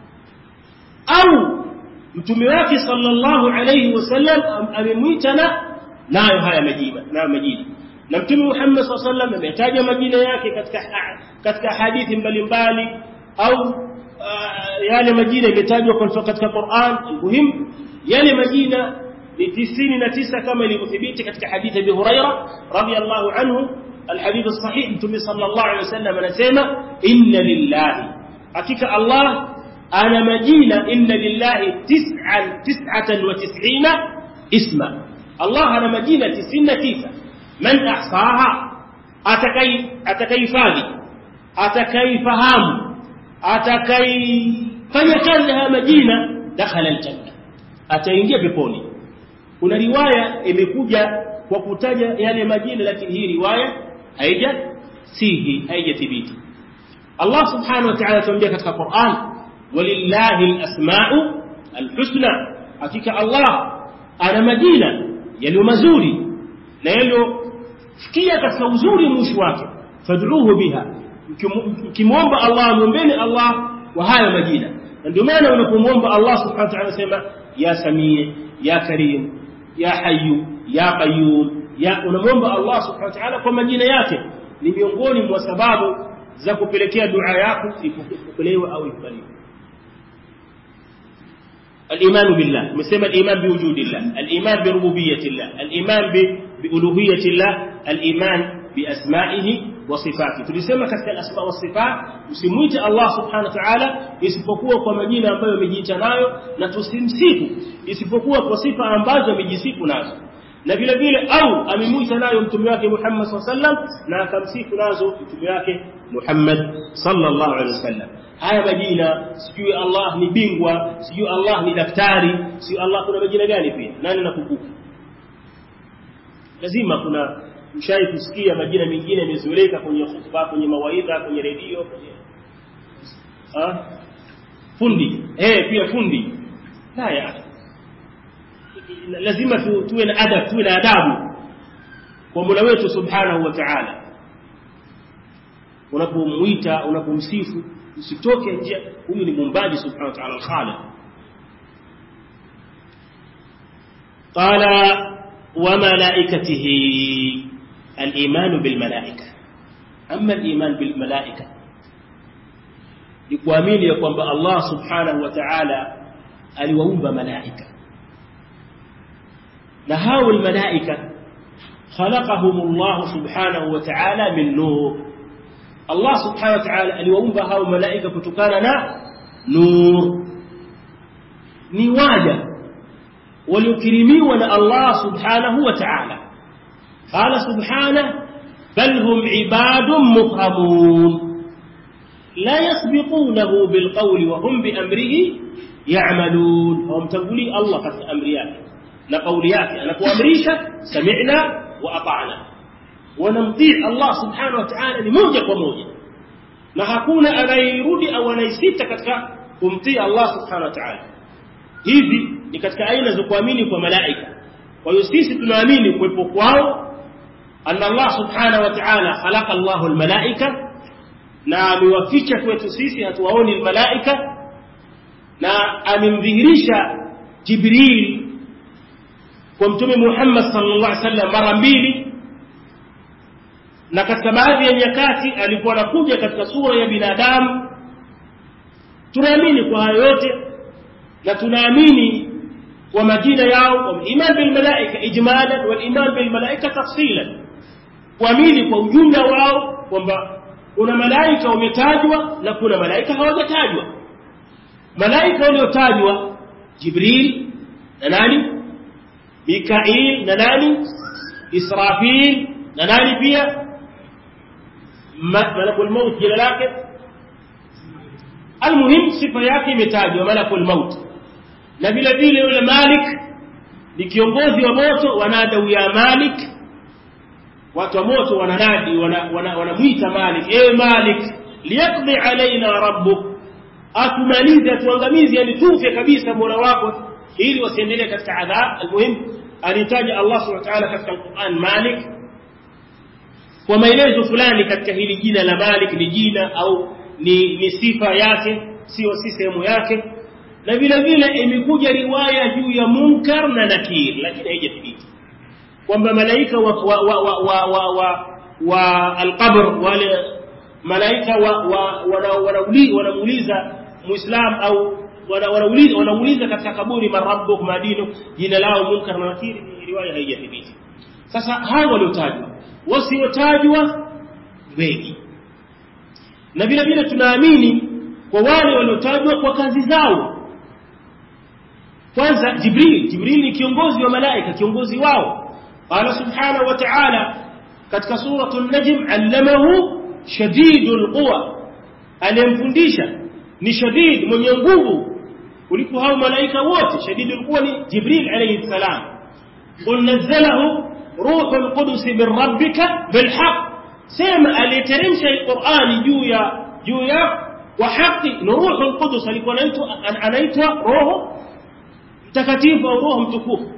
au mtume wake sallallahu alayhi wasallam amemuita nayo haya majina na majina. Na mtume Muhammad sallallahu alayhi wasallam ametaja majina yake katika katika hadithi mbalimbali au uh, yale majina yametajwa katika Qur'an. Muhimu yale majina ni tisini na tisa kama ilivyothibiti katika hadithi ya Abu Hurairah radhiyallahu anhu, الحديث الصحيح. متى صلى الله عليه وسلم anasema inna lillahi, hakika Allah ana majina, inna lillahi tis'an tis'atan wa tis'ina isma. Allah ana majina tisini na tisa. Man ahsaha, atakai atakayifadhi, atakayfahamu, atakayfanya kazi haya majina, dakhala aljanna, ataingia peponi. Kuna riwaya imekuja kwa kutaja yale majina, lakini hii riwaya haija sihi haijathibiti. Allah subhanahu wa ta'ala tuambia katika Qur'an walillahi al-asma'u al-husna, hakika Allah ana majina yaliyo mazuri na yaliyofikia katika uzuri mwisho wake. Fad'uhu biha, ukimwomba Allah muombeni Allah wa haya majina. Ndio maana unapomwomba Allah subhanahu wa ta'ala sema ya Samii, ya Karim, ya hayyu ya qayyum, ya unamwomba Allah subhanahu wa ta'ala kwa majina yake, ni miongoni mwa sababu za kupelekea dua yako ipokelewe au ikubaliwe. الإيمان بالله مسمى الإيمان بوجود الله، الإيمان بربوبية الله، الإيمان بألوهية الله، الإيمان بأسمائه وصفاته. tulisema katika asma wa sifat usimuite Allah subhanahu wa ta'ala isipokuwa kwa majina ambayo amejiita nayo, na tusimsifu isipokuwa kwa sifa ambazo amejisifu nazo, na vile vile au amemuita nayo mtume wake Muhammad sallallahu alaihi wasallam na akamsifu nazo mtume wake Muhammad sallallahu alaihi wasallam. Haya majina, sijui Allah ni bingwa, sijui Allah ni daktari, sijui Allah kuna majina gani pia, nani nakumbuka? Lazima kuna mshai kusikia majina mengine yamezoeleka kwenye khutba, kwenye mawaidha, kwenye redio, kwenye ah fundi, eh pia fundi. Haya lazima tu, tuwe na adab, tuwe na adabu kwa Mola wetu subhanahu wa ta'ala. Unapomuita, unapomsifu, usitoke nje, huyu ni muumbaji subhanahu wa ta'ala al-khaliq. qala wa malaikatihi, al-iman bil malaika. Amma al-iman bil malaika ni kuamini ya kwamba Allah subhanahu wa ta'ala aliwaumba malaika, na hao al-malaika khalaqahum Allah subhanahu wa ta'ala min nur. Allah subhanahu wa ta'ala aliwaumba hao malaika kutokana na nur. Ni waja waliokirimiwa na Allah subhanahu wa ta'ala. Qala subhanahu bal hum ibadun mukramun la yasbiqunahu bil qawli wa hum bi amrihi ya'malun. Hum taquli Allah katika amri yake na kauli yake, anapoamrisha sami'na wa ata'na, wanamtii Allah subhanahu wa ta'ala ni moja kwa moja, na hakuna anayerudi au anaisita katika kumtii Allah subhanahu wa ta'ala. Hivi ni katika aina za kuamini kwa malaika. Kwa hiyo sisi tunaamini kuwepo kwao, anna Allah subhanahu wa ta'ala khalaqa Allahu al-malaika, na amewaficha kwetu sisi hatuwaoni al-malaika, na amemdhihirisha Jibril kwa mtume Muhammad sallallahu alaihi wasallam mara mbili, na katika baadhi ya nyakati alikuwa anakuja katika sura ya binadamu. Tunaamini kwa hayo yote, na tunaamini kwa majina yao, kwa iman bil malaika ijmalan wal iman bil malaika tafsilan, kuamini kwa ujumla wao kwamba kuna malaika wametajwa na kuna malaika hawajatajwa. Malaika waliotajwa Jibril na nani, Mikail na nani, Israfil na nani pia, malakul maut jina lake. Almuhim sifa yake imetajwa malakul maut. Na vile vile yule Malik ni kiongozi wa moto, wanadau ya Malik, watu wa moto wananadi, wanamuita wana, wana Malik, ewe Malik liyaqdi alaina rabbuk, atumalize atuangamize, yani tufe kabisa Mola wako ili wasiendelee katika adhab. Almuhim alitaja Allah subhanahu wa ta'ala katika Qur'an Malik kwa maelezo fulani katika hili jina la Malik, ni jina au ni, ni sifa yake, sio si sehemu yake. Na vile vile imekuja riwaya juu ya Munkar na Nakir, lakini haijathibiti kwamba malaika wa wa wa wa, wa, wa, wa, wa al-qabr, wale malaika wa wanauliza wanamuuliza muislam au wanauliza wanauliza katika kaburi, marabbuk madinu, jina lao Munkar na Nakir, ni riwaya haijathibiti. Sasa hao waliotajwa, wasiotajwa wengi. Na vile vile tunaamini kwa wale waliotajwa kwa kazi zao. Kwanza Jibril, Jibril ni kiongozi wa malaika, kiongozi wao. Qala subhanahu wa ta'ala katika suratul Najm, allamahu shadidul quwa, aliyemfundisha ni shadid, mwenye nguvu kuliko hao malaika wote. Shadidul quwa ni Jibril alayhi salam. Qul nazzalahu ruhul qudus min rabbika bil haqq, sema aliteremsha alqur'ani juu ya juu ya wa haki. Ni ruhul qudus, alikuwa anaitwa anaitwa roho mtakatifu au roho mtukufu.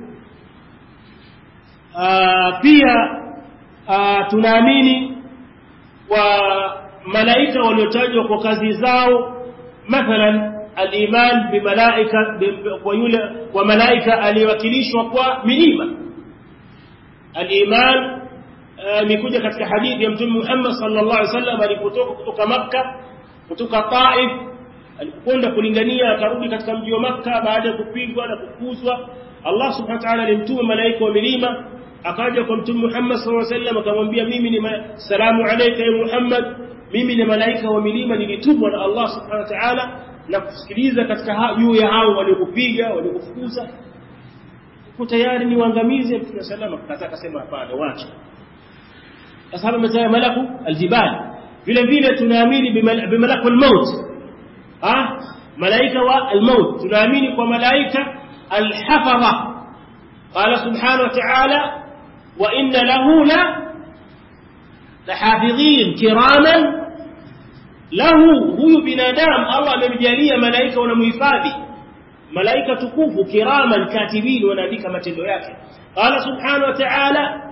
Pia tunaamini wa malaika waliotajwa kwa kazi zao, mathalan al-iman bi malaika wa yule wa malaika aliwakilishwa kwa milima. Al-iman imekuja katika hadithi ya Mtume Muhammad sallallahu alaihi wasallam alipotoka kutoka Makka, kutoka Taif, alipokwenda kulingania akarudi katika mji wa Makka baada ya kupigwa na kukuzwa. Allah subhanahu wa ta'ala alimtuma malaika wa milima, akaja kwa Mtume Muhammad sallallahu alaihi wasallam akamwambia, mimi ni salamu alayka ya Muhammad, mimi ni malaika wa milima nilitumwa na Allah subhanahu wa ta'ala na kusikiliza katika juu ya hao waliokupiga waliokufukuza, uko tayari ni waangamize? Mtume sallallahu akataka akasema hapana, waache. Ashabu mzaya malaku aljibal, vile vile tunaamini bimalaku almaut, ah malaika wa almaut, tunaamini kwa malaika alhafadha. Qala subhanahu wa ta'ala, wa inna lahu la lahafidhin kiraman lahu, huyu binadamu Allah amemjalia malaika wanamuhifadhi, malaika tukufu kiraman katibin, wanaandika matendo yake. Qala subhanahu wa ta'ala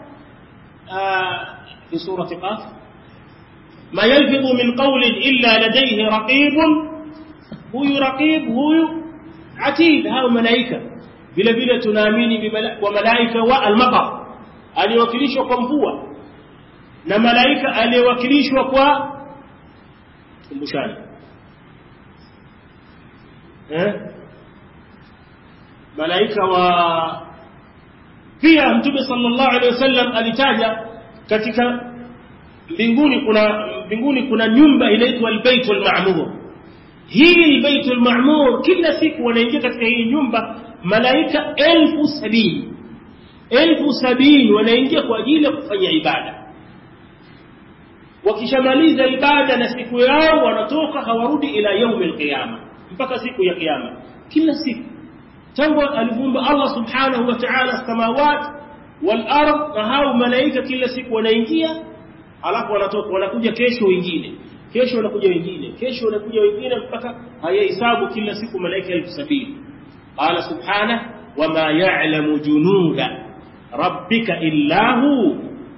في سورة قاف، ما يلفظ من قول إلا لديه رقيب، هو رقيب هو عتيد، هاو ملائكة. vile vile tunaamini kwa malaika wa al-matar, aliwakilishwa kwa mvua, na malaika aliwakilishwa kwa kumbushani eh malaika wa. Pia Mtume sallallahu alaihi wasallam alitaja katika mbinguni kuna mbinguni kuna nyumba inaitwa al-Baitul Ma'mur. Hii al-Baitul Ma'mur kila siku wanaingia katika hii nyumba malaika elfu sabini elfu sabini wanaingia kwa ajili ya kufanya ibada. Wakishamaliza ibada na siku yao wanatoka, hawarudi ila yaum al-qiyama, mpaka siku ya kiyama. Kila siku tangu aliumba Allah subhanahu wa ta'ala samawati wal ardh, na hao malaika kila siku wanaingia, alafu wanatoka, wanakuja kesho wengine, kesho wanakuja wengine, kesho wanakuja wengine, mpaka hayahesabu kila siku malaika elfu sabini. Qala subhanahu, wama ya'lamu junuda rabbika illa hu,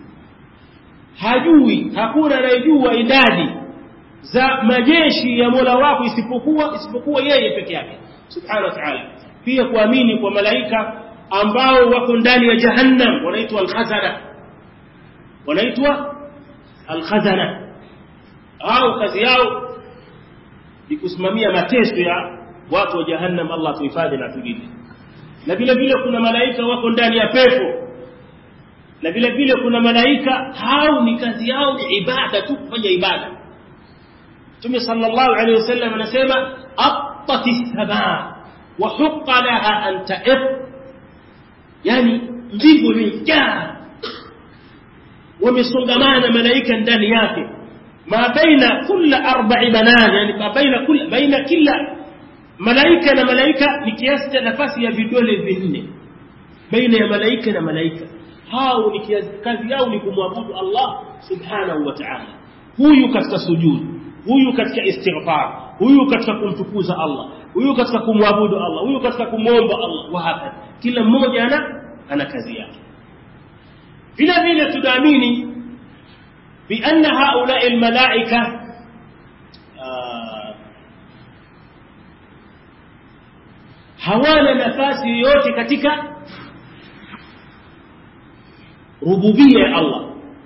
hajui, hakuna anayejua idadi za majeshi ya Mola wako isipokuwa isipokuwa yeye peke yake subhanahu wa ta'ala. Pia kuamini kwa malaika ambao wako ndani ya jahannam, wanaitwa al-khazana, wanaitwa al-khazana. Hao kazi yao ni kusimamia mateso ya watu wa jahannam. Allah tuhifadhi na tulinde. Na vile vile kuna malaika wako ndani ya pepo, na vile vile kuna malaika hao ni kazi yao ni ibada tu, kufanya ibada. Mtume sallallahu alaihi wasallam anasema, attatis samaa wa huqqa laha an ta'ib, yani mbingu imejaa, wamesongamana malaika ndani yake, ma baina kila arba'i banan, yani ma baina kila baina kila malaika na malaika ni kiasi cha nafasi ya vidole vinne baina ya malaika na malaika. Hao ni kazi yao ni kumwabudu Allah subhanahu wa ta'ala, huyu katika sujud, huyu katika istighfar, huyu katika kumtukuza Allah, huyu katika kumwabudu Allah, huyu katika kumwomba Allah, wa hapa kila mmoja ana ana kazi yake. vile vile tunaamini bi anna haula almalaika hawana nafasi yoyote katika rububia ya Allah,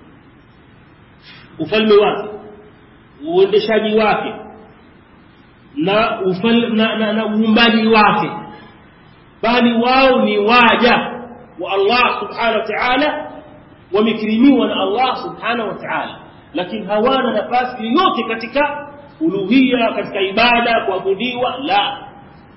ufalme wake, uendeshaji wake na ufalme na, na, na uumbaji wake, bali wao ni waja wa Allah subhanahu wa ta'ala, wamekirimiwa na Allah subhanahu wa ta'ala, lakini hawana nafasi yoyote katika uluhia, katika ibada, kuabudiwa. La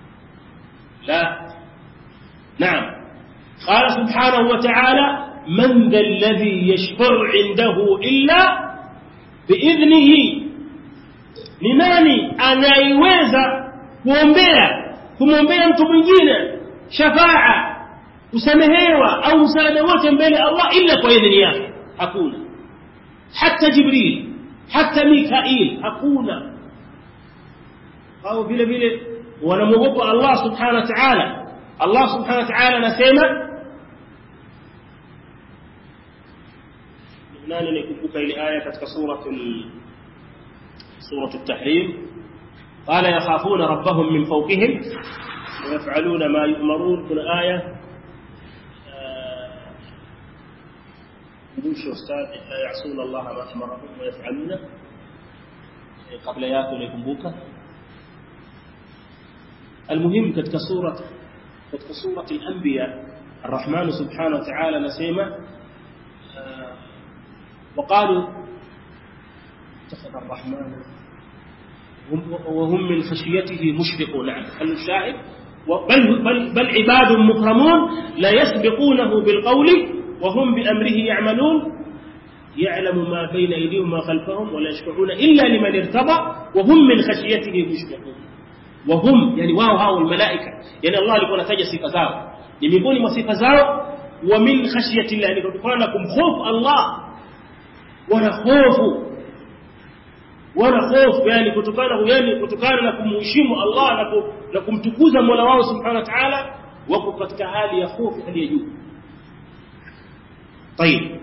لا نعم. قال سبحانه وتعالى من ذا الذي يشفع عنده إلا بإذنه, ni nani anayeweza kuombea kumwombea mtu mwingine shafaa, kusamehewa au msaada wote mbele Allah ila kwa idhini yake? Hakuna. Hata Jibril, hata Mikail, hakuna. au vile vile wanamwogopa Allah subhanahu wa ta'ala. Allah subhanahu wa ta'ala anasema, nani nikumbuka ile aya katika suratul suratul tahrim, قال يخافون ربهم من فوقهم ويفعلون ما يؤمرون. كنا آية مش أستاذ يعصون الله ما أمرهم ويفعلون قبل يأكل يكمبوك. المهم كتك سورة كتك سورة الأنبياء الرحمن سبحانه وتعالى نسيمة وقالوا اتخذ الرحمن وهم من خشيته مشفقون. نعم الشاهد بل, بل, بل عباد مكرمون لا يسبقونه بالقول وهم بأمره يعملون يعلم ما بين أيديهم وما خلفهم ولا يشفعون إلا لمن ارتضى وهم من خشيته مشفقون. وهم يعني واو هاو الملائكة يعني الله يقول تجي صفة zao ni miongoni mwa sifa zao wa min khashiyati Allah ni kutokana na kumhofu Allah wana hofu wana hofu yani kutokana yani kutokana na kumheshimu Allah na, na kumtukuza Mola wao subhanahu wa ta'ala wako katika hali ya hofu hali ya juu. طيب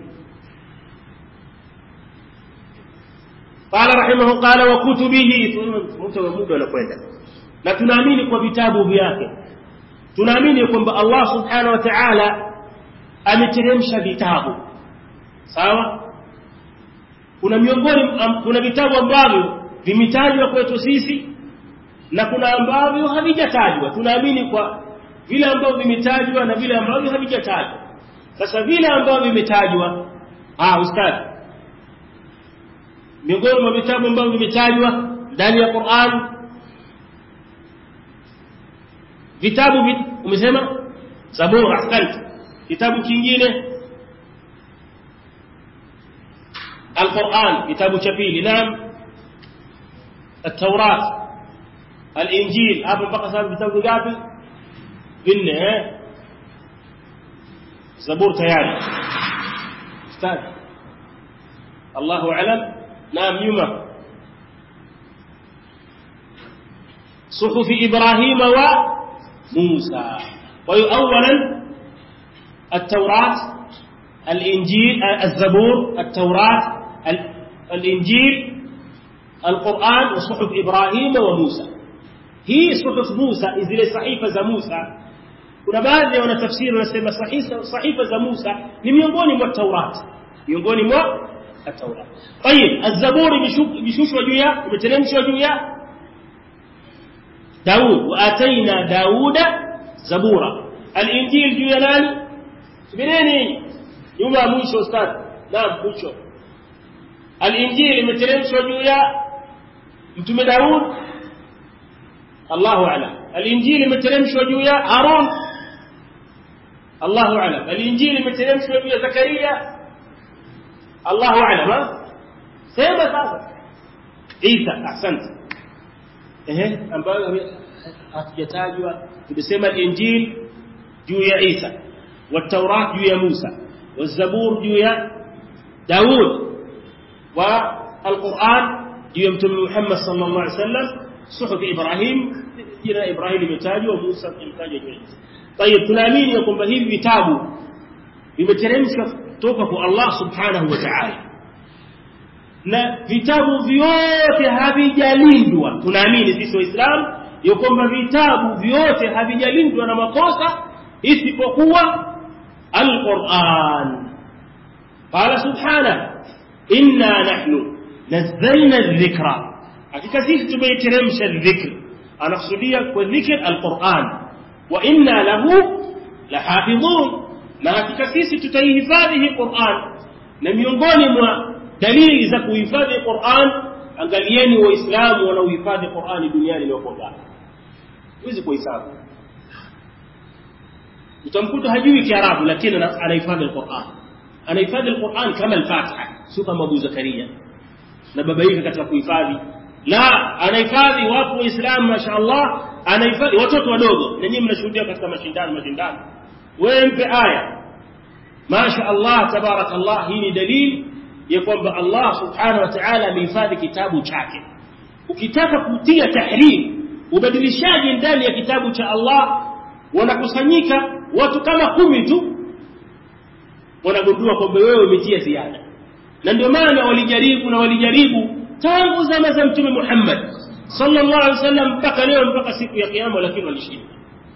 قال رحمه قال وكتبه mtu anakwenda na tunaamini kwa vitabu vyake tunaamini kwamba Allah subhanahu wa ta'ala ameteremsha vitabu sawa. Kuna miongoni kuna vitabu ambavyo vimetajwa kwetu sisi na kuna ambavyo havijatajwa. Tunaamini kwa vile ambavyo vimetajwa na vile ambavyo havijatajwa. Sasa vile ambavyo vimetajwa ah ustadi miongoni mwa vitabu ambavyo vimetajwa ndani ya Qur'an vitabu umesema Zabur ahsant. Kitabu kingine Al-Qur'an kitabu cha pili naam At-Taurat Al-Injil hapo mpaka sasa vitabu ngapi vinne eh Zabur tayari ustad Allahu a'lam. naam nyuma صحف إبراهيم وموسى. وأولا التوراة الإنجيل الزبور التوراة الإنجيل القرآن وصحف إبراهيم وموسى. هي صحف موسى إذن صحيفة za Musa. Kuna baadhi wana tafsiri wanasema sahifa sahifa za Musa ni miongoni mwa Taurat miongoni mwa Taurat. طيب الزبور bishushwa juu ya umeteremshwa juu ya Daud وآتينا داود زبورا. الإنجيل juu ya nani subireni nyuma mwisho ustad naam mwisho. الإنجيل imeteremshwa juu ya mtume Daud Allahu a'lam. الإنجيل imeteremshwa juu ya Harun Allahu a'lam. الإنجيل imeteremshwa juu ya Zakaria Allahu a'lam. sema sasa Isa ahsante ehe ambayo hatujatajwa tumesema الإنجيل juu ya Isa والتوراة juu ya Musa والزبور juu ya Daud والقرآن juu ya mtume Muhammad sallallahu alaihi wasallam. صحف إبراهيم jina Ibrahim limetajwa Musa limetajwa juu. طيب tunaamini kwamba hivi vitabu vimeteremshwa kutoka kwa Allah subhanahu wa ta'ala na vitabu vyote havijalindwa. Tunaamini sisi waislamu ya kwamba vitabu vyote havijalindwa na makosa isipokuwa Al-Qur'an. Qala subhanahu inna nahnu nazzalna adh-dhikra, hakika sisi tumeiteremsha adh-dhikr, anakusudia kwa dhikr Al-Qur'an, wa inna lahu lahafidhun, na hakika sisi tutaihifadhi hii Qur'an. Na miongoni mwa dalili za kuhifadhi Qur'an, angalieni waislamu wanaohifadhi Qur'an duniani ni wako ngapi? Huwezi kuhesabu. Utamkuta hajui Kiarabu lakini anahifadhi Qur'an. Anahifadhi Qur'an kama al-Fatiha, sio kama Abu Zakaria na baba yake katika kuhifadhi. La, anahifadhi wapo waislamu mashaallah, anahifadhi watoto wadogo. Na nyinyi mnashuhudia katika mashindano mashindano. Wewe mpe aya. Mashaallah tabarakallah, hii ni dalili ya kwamba Allah subhanahu wa ta'ala amehifadhi kitabu chake. Ukitaka kutia tahrim, ubadilishaji ndani ya kitabu cha Allah, wanakusanyika watu kama kumi tu, wanagundua kwamba wewe umetia ziada. Na ndio maana walijaribu na walijaribu tangu zama za Mtume Muhammad sallallahu alaihi wasallam mpaka leo mpaka siku ya kiyama, lakini walishinda.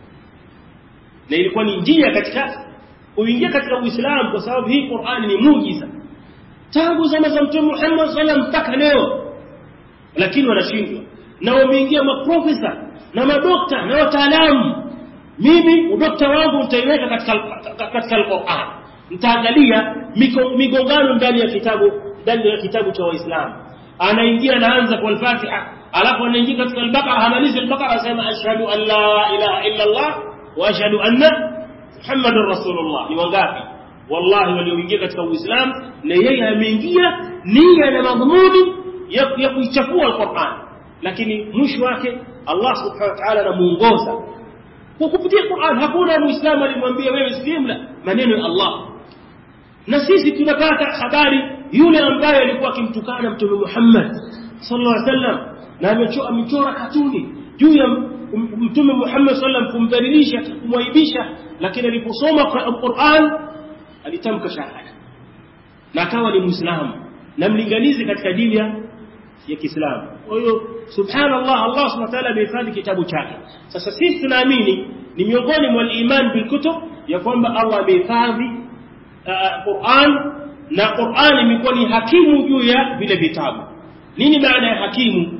Na ilikuwa ni njia katika kuingia katika Uislamu, kwa sababu hii Qur'ani ni muujiza tangu zama za Mtume Muhammad sallallahu alaihi wasallam mpaka leo, lakini wanashindwa. Na wameingia maprofesa na madokta na wataalamu. Mimi udokta wangu nitaiweka katika katika Al-Qur'an, nitaangalia migongano ndani ya kitabu ndani ya kitabu cha Waislamu. Anaingia anaanza kwa Al-Fatiha, alafu anaingia katika Al-Baqara, hamalizi Al-Baqara asema ashhadu an la ilaha illa Allah wa ashhadu anna Muhammadur Rasulullah. Ni wangapi wallahi walioingia katika Uislamu na yeye ameingia nia na madhumuni ya, ya kuichafua Al-Qur'an, lakini mwisho wake Allah subhanahu wa ta'ala anamuongoza kwa kupitia Qur'an. Hakuna Muislamu alimwambia wewe simla maneno ya Allah. Na sisi tunapata habari yule ambaye alikuwa akimtukana Mtume Muhammad sallallahu alaihi wasallam na amechora katuni juu ya Mtume Muhammad sallallahu alaihi wasallam kumdhalilisha, kumwaibisha, lakini aliposoma Qur'an alitamka shahada na akawa ni Muislamu na mlinganizi katika dini ya Kiislamu. Kwa hiyo subhanallah, Allah subhanahu wa ta'ala amehifadhi kitabu chake. Sasa sisi tunaamini ni miongoni mwa iman bil kutub ya kwamba Allah amehifadhi uh, Qur'an, na Qur'an imekuwa ni hakimu juu ya vile vitabu. Nini maana ya hakimu?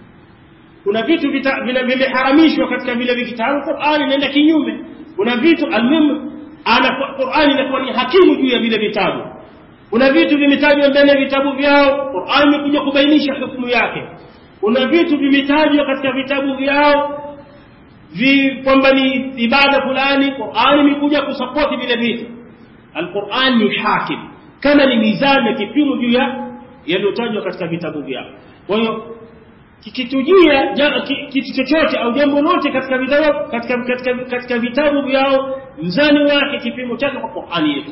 Kuna vitu vimeharamishwa katika vile vitabu, Qur'an inaenda kinyume. Kuna vitu almuhimu ana Qur'an inakuwa ni hakimu juu ya vile vitabu. Kuna vitu vimetajwa ndani ya vitabu vyao, Qur'an imekuja kubainisha hukumu yake. Kuna vitu vimetajwa katika vitabu vyao vi kwamba ni ibada fulani, Qur'an imekuja kusupport vile vitu. Al-Qur'an ni hakim, kama ni mizani kipimo juu ya yaliyotajwa katika vitabu vyao. Kwa hiyo kikitujia kitu chochote au jambo lote katika vitabu katika katika, katika vitabu vyao, mzani wake kipimo chake kwa Qur'an yetu.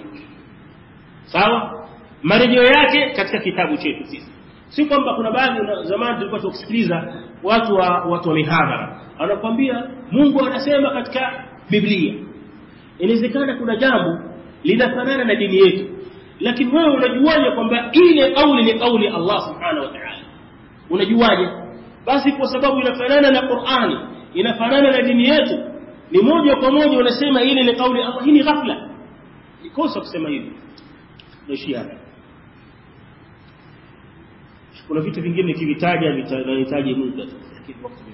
Sawa? Marejeo yake katika kitabu chetu sisi. Si kwamba kuna baadhi ya zamani tulikuwa tukisikiliza watu wa watu wa mihadhara anakuambia Mungu anasema katika Biblia. Inawezekana kuna jambo linafanana na dini yetu, lakini wewe unajuaje kwamba ile kauli ni kauli ya Allah subhanahu wa ta'ala? Unajuaje? Basi kwa sababu inafanana na Qur'ani, inafanana na dini yetu, ni moja kwa moja unasema ile ni kauli ya Allah. Hii ni ghafla, ikosa kusema hivi. Ndio hapa. Kuna vitu vingine kivitaja vitahitaji muda, lakini wakati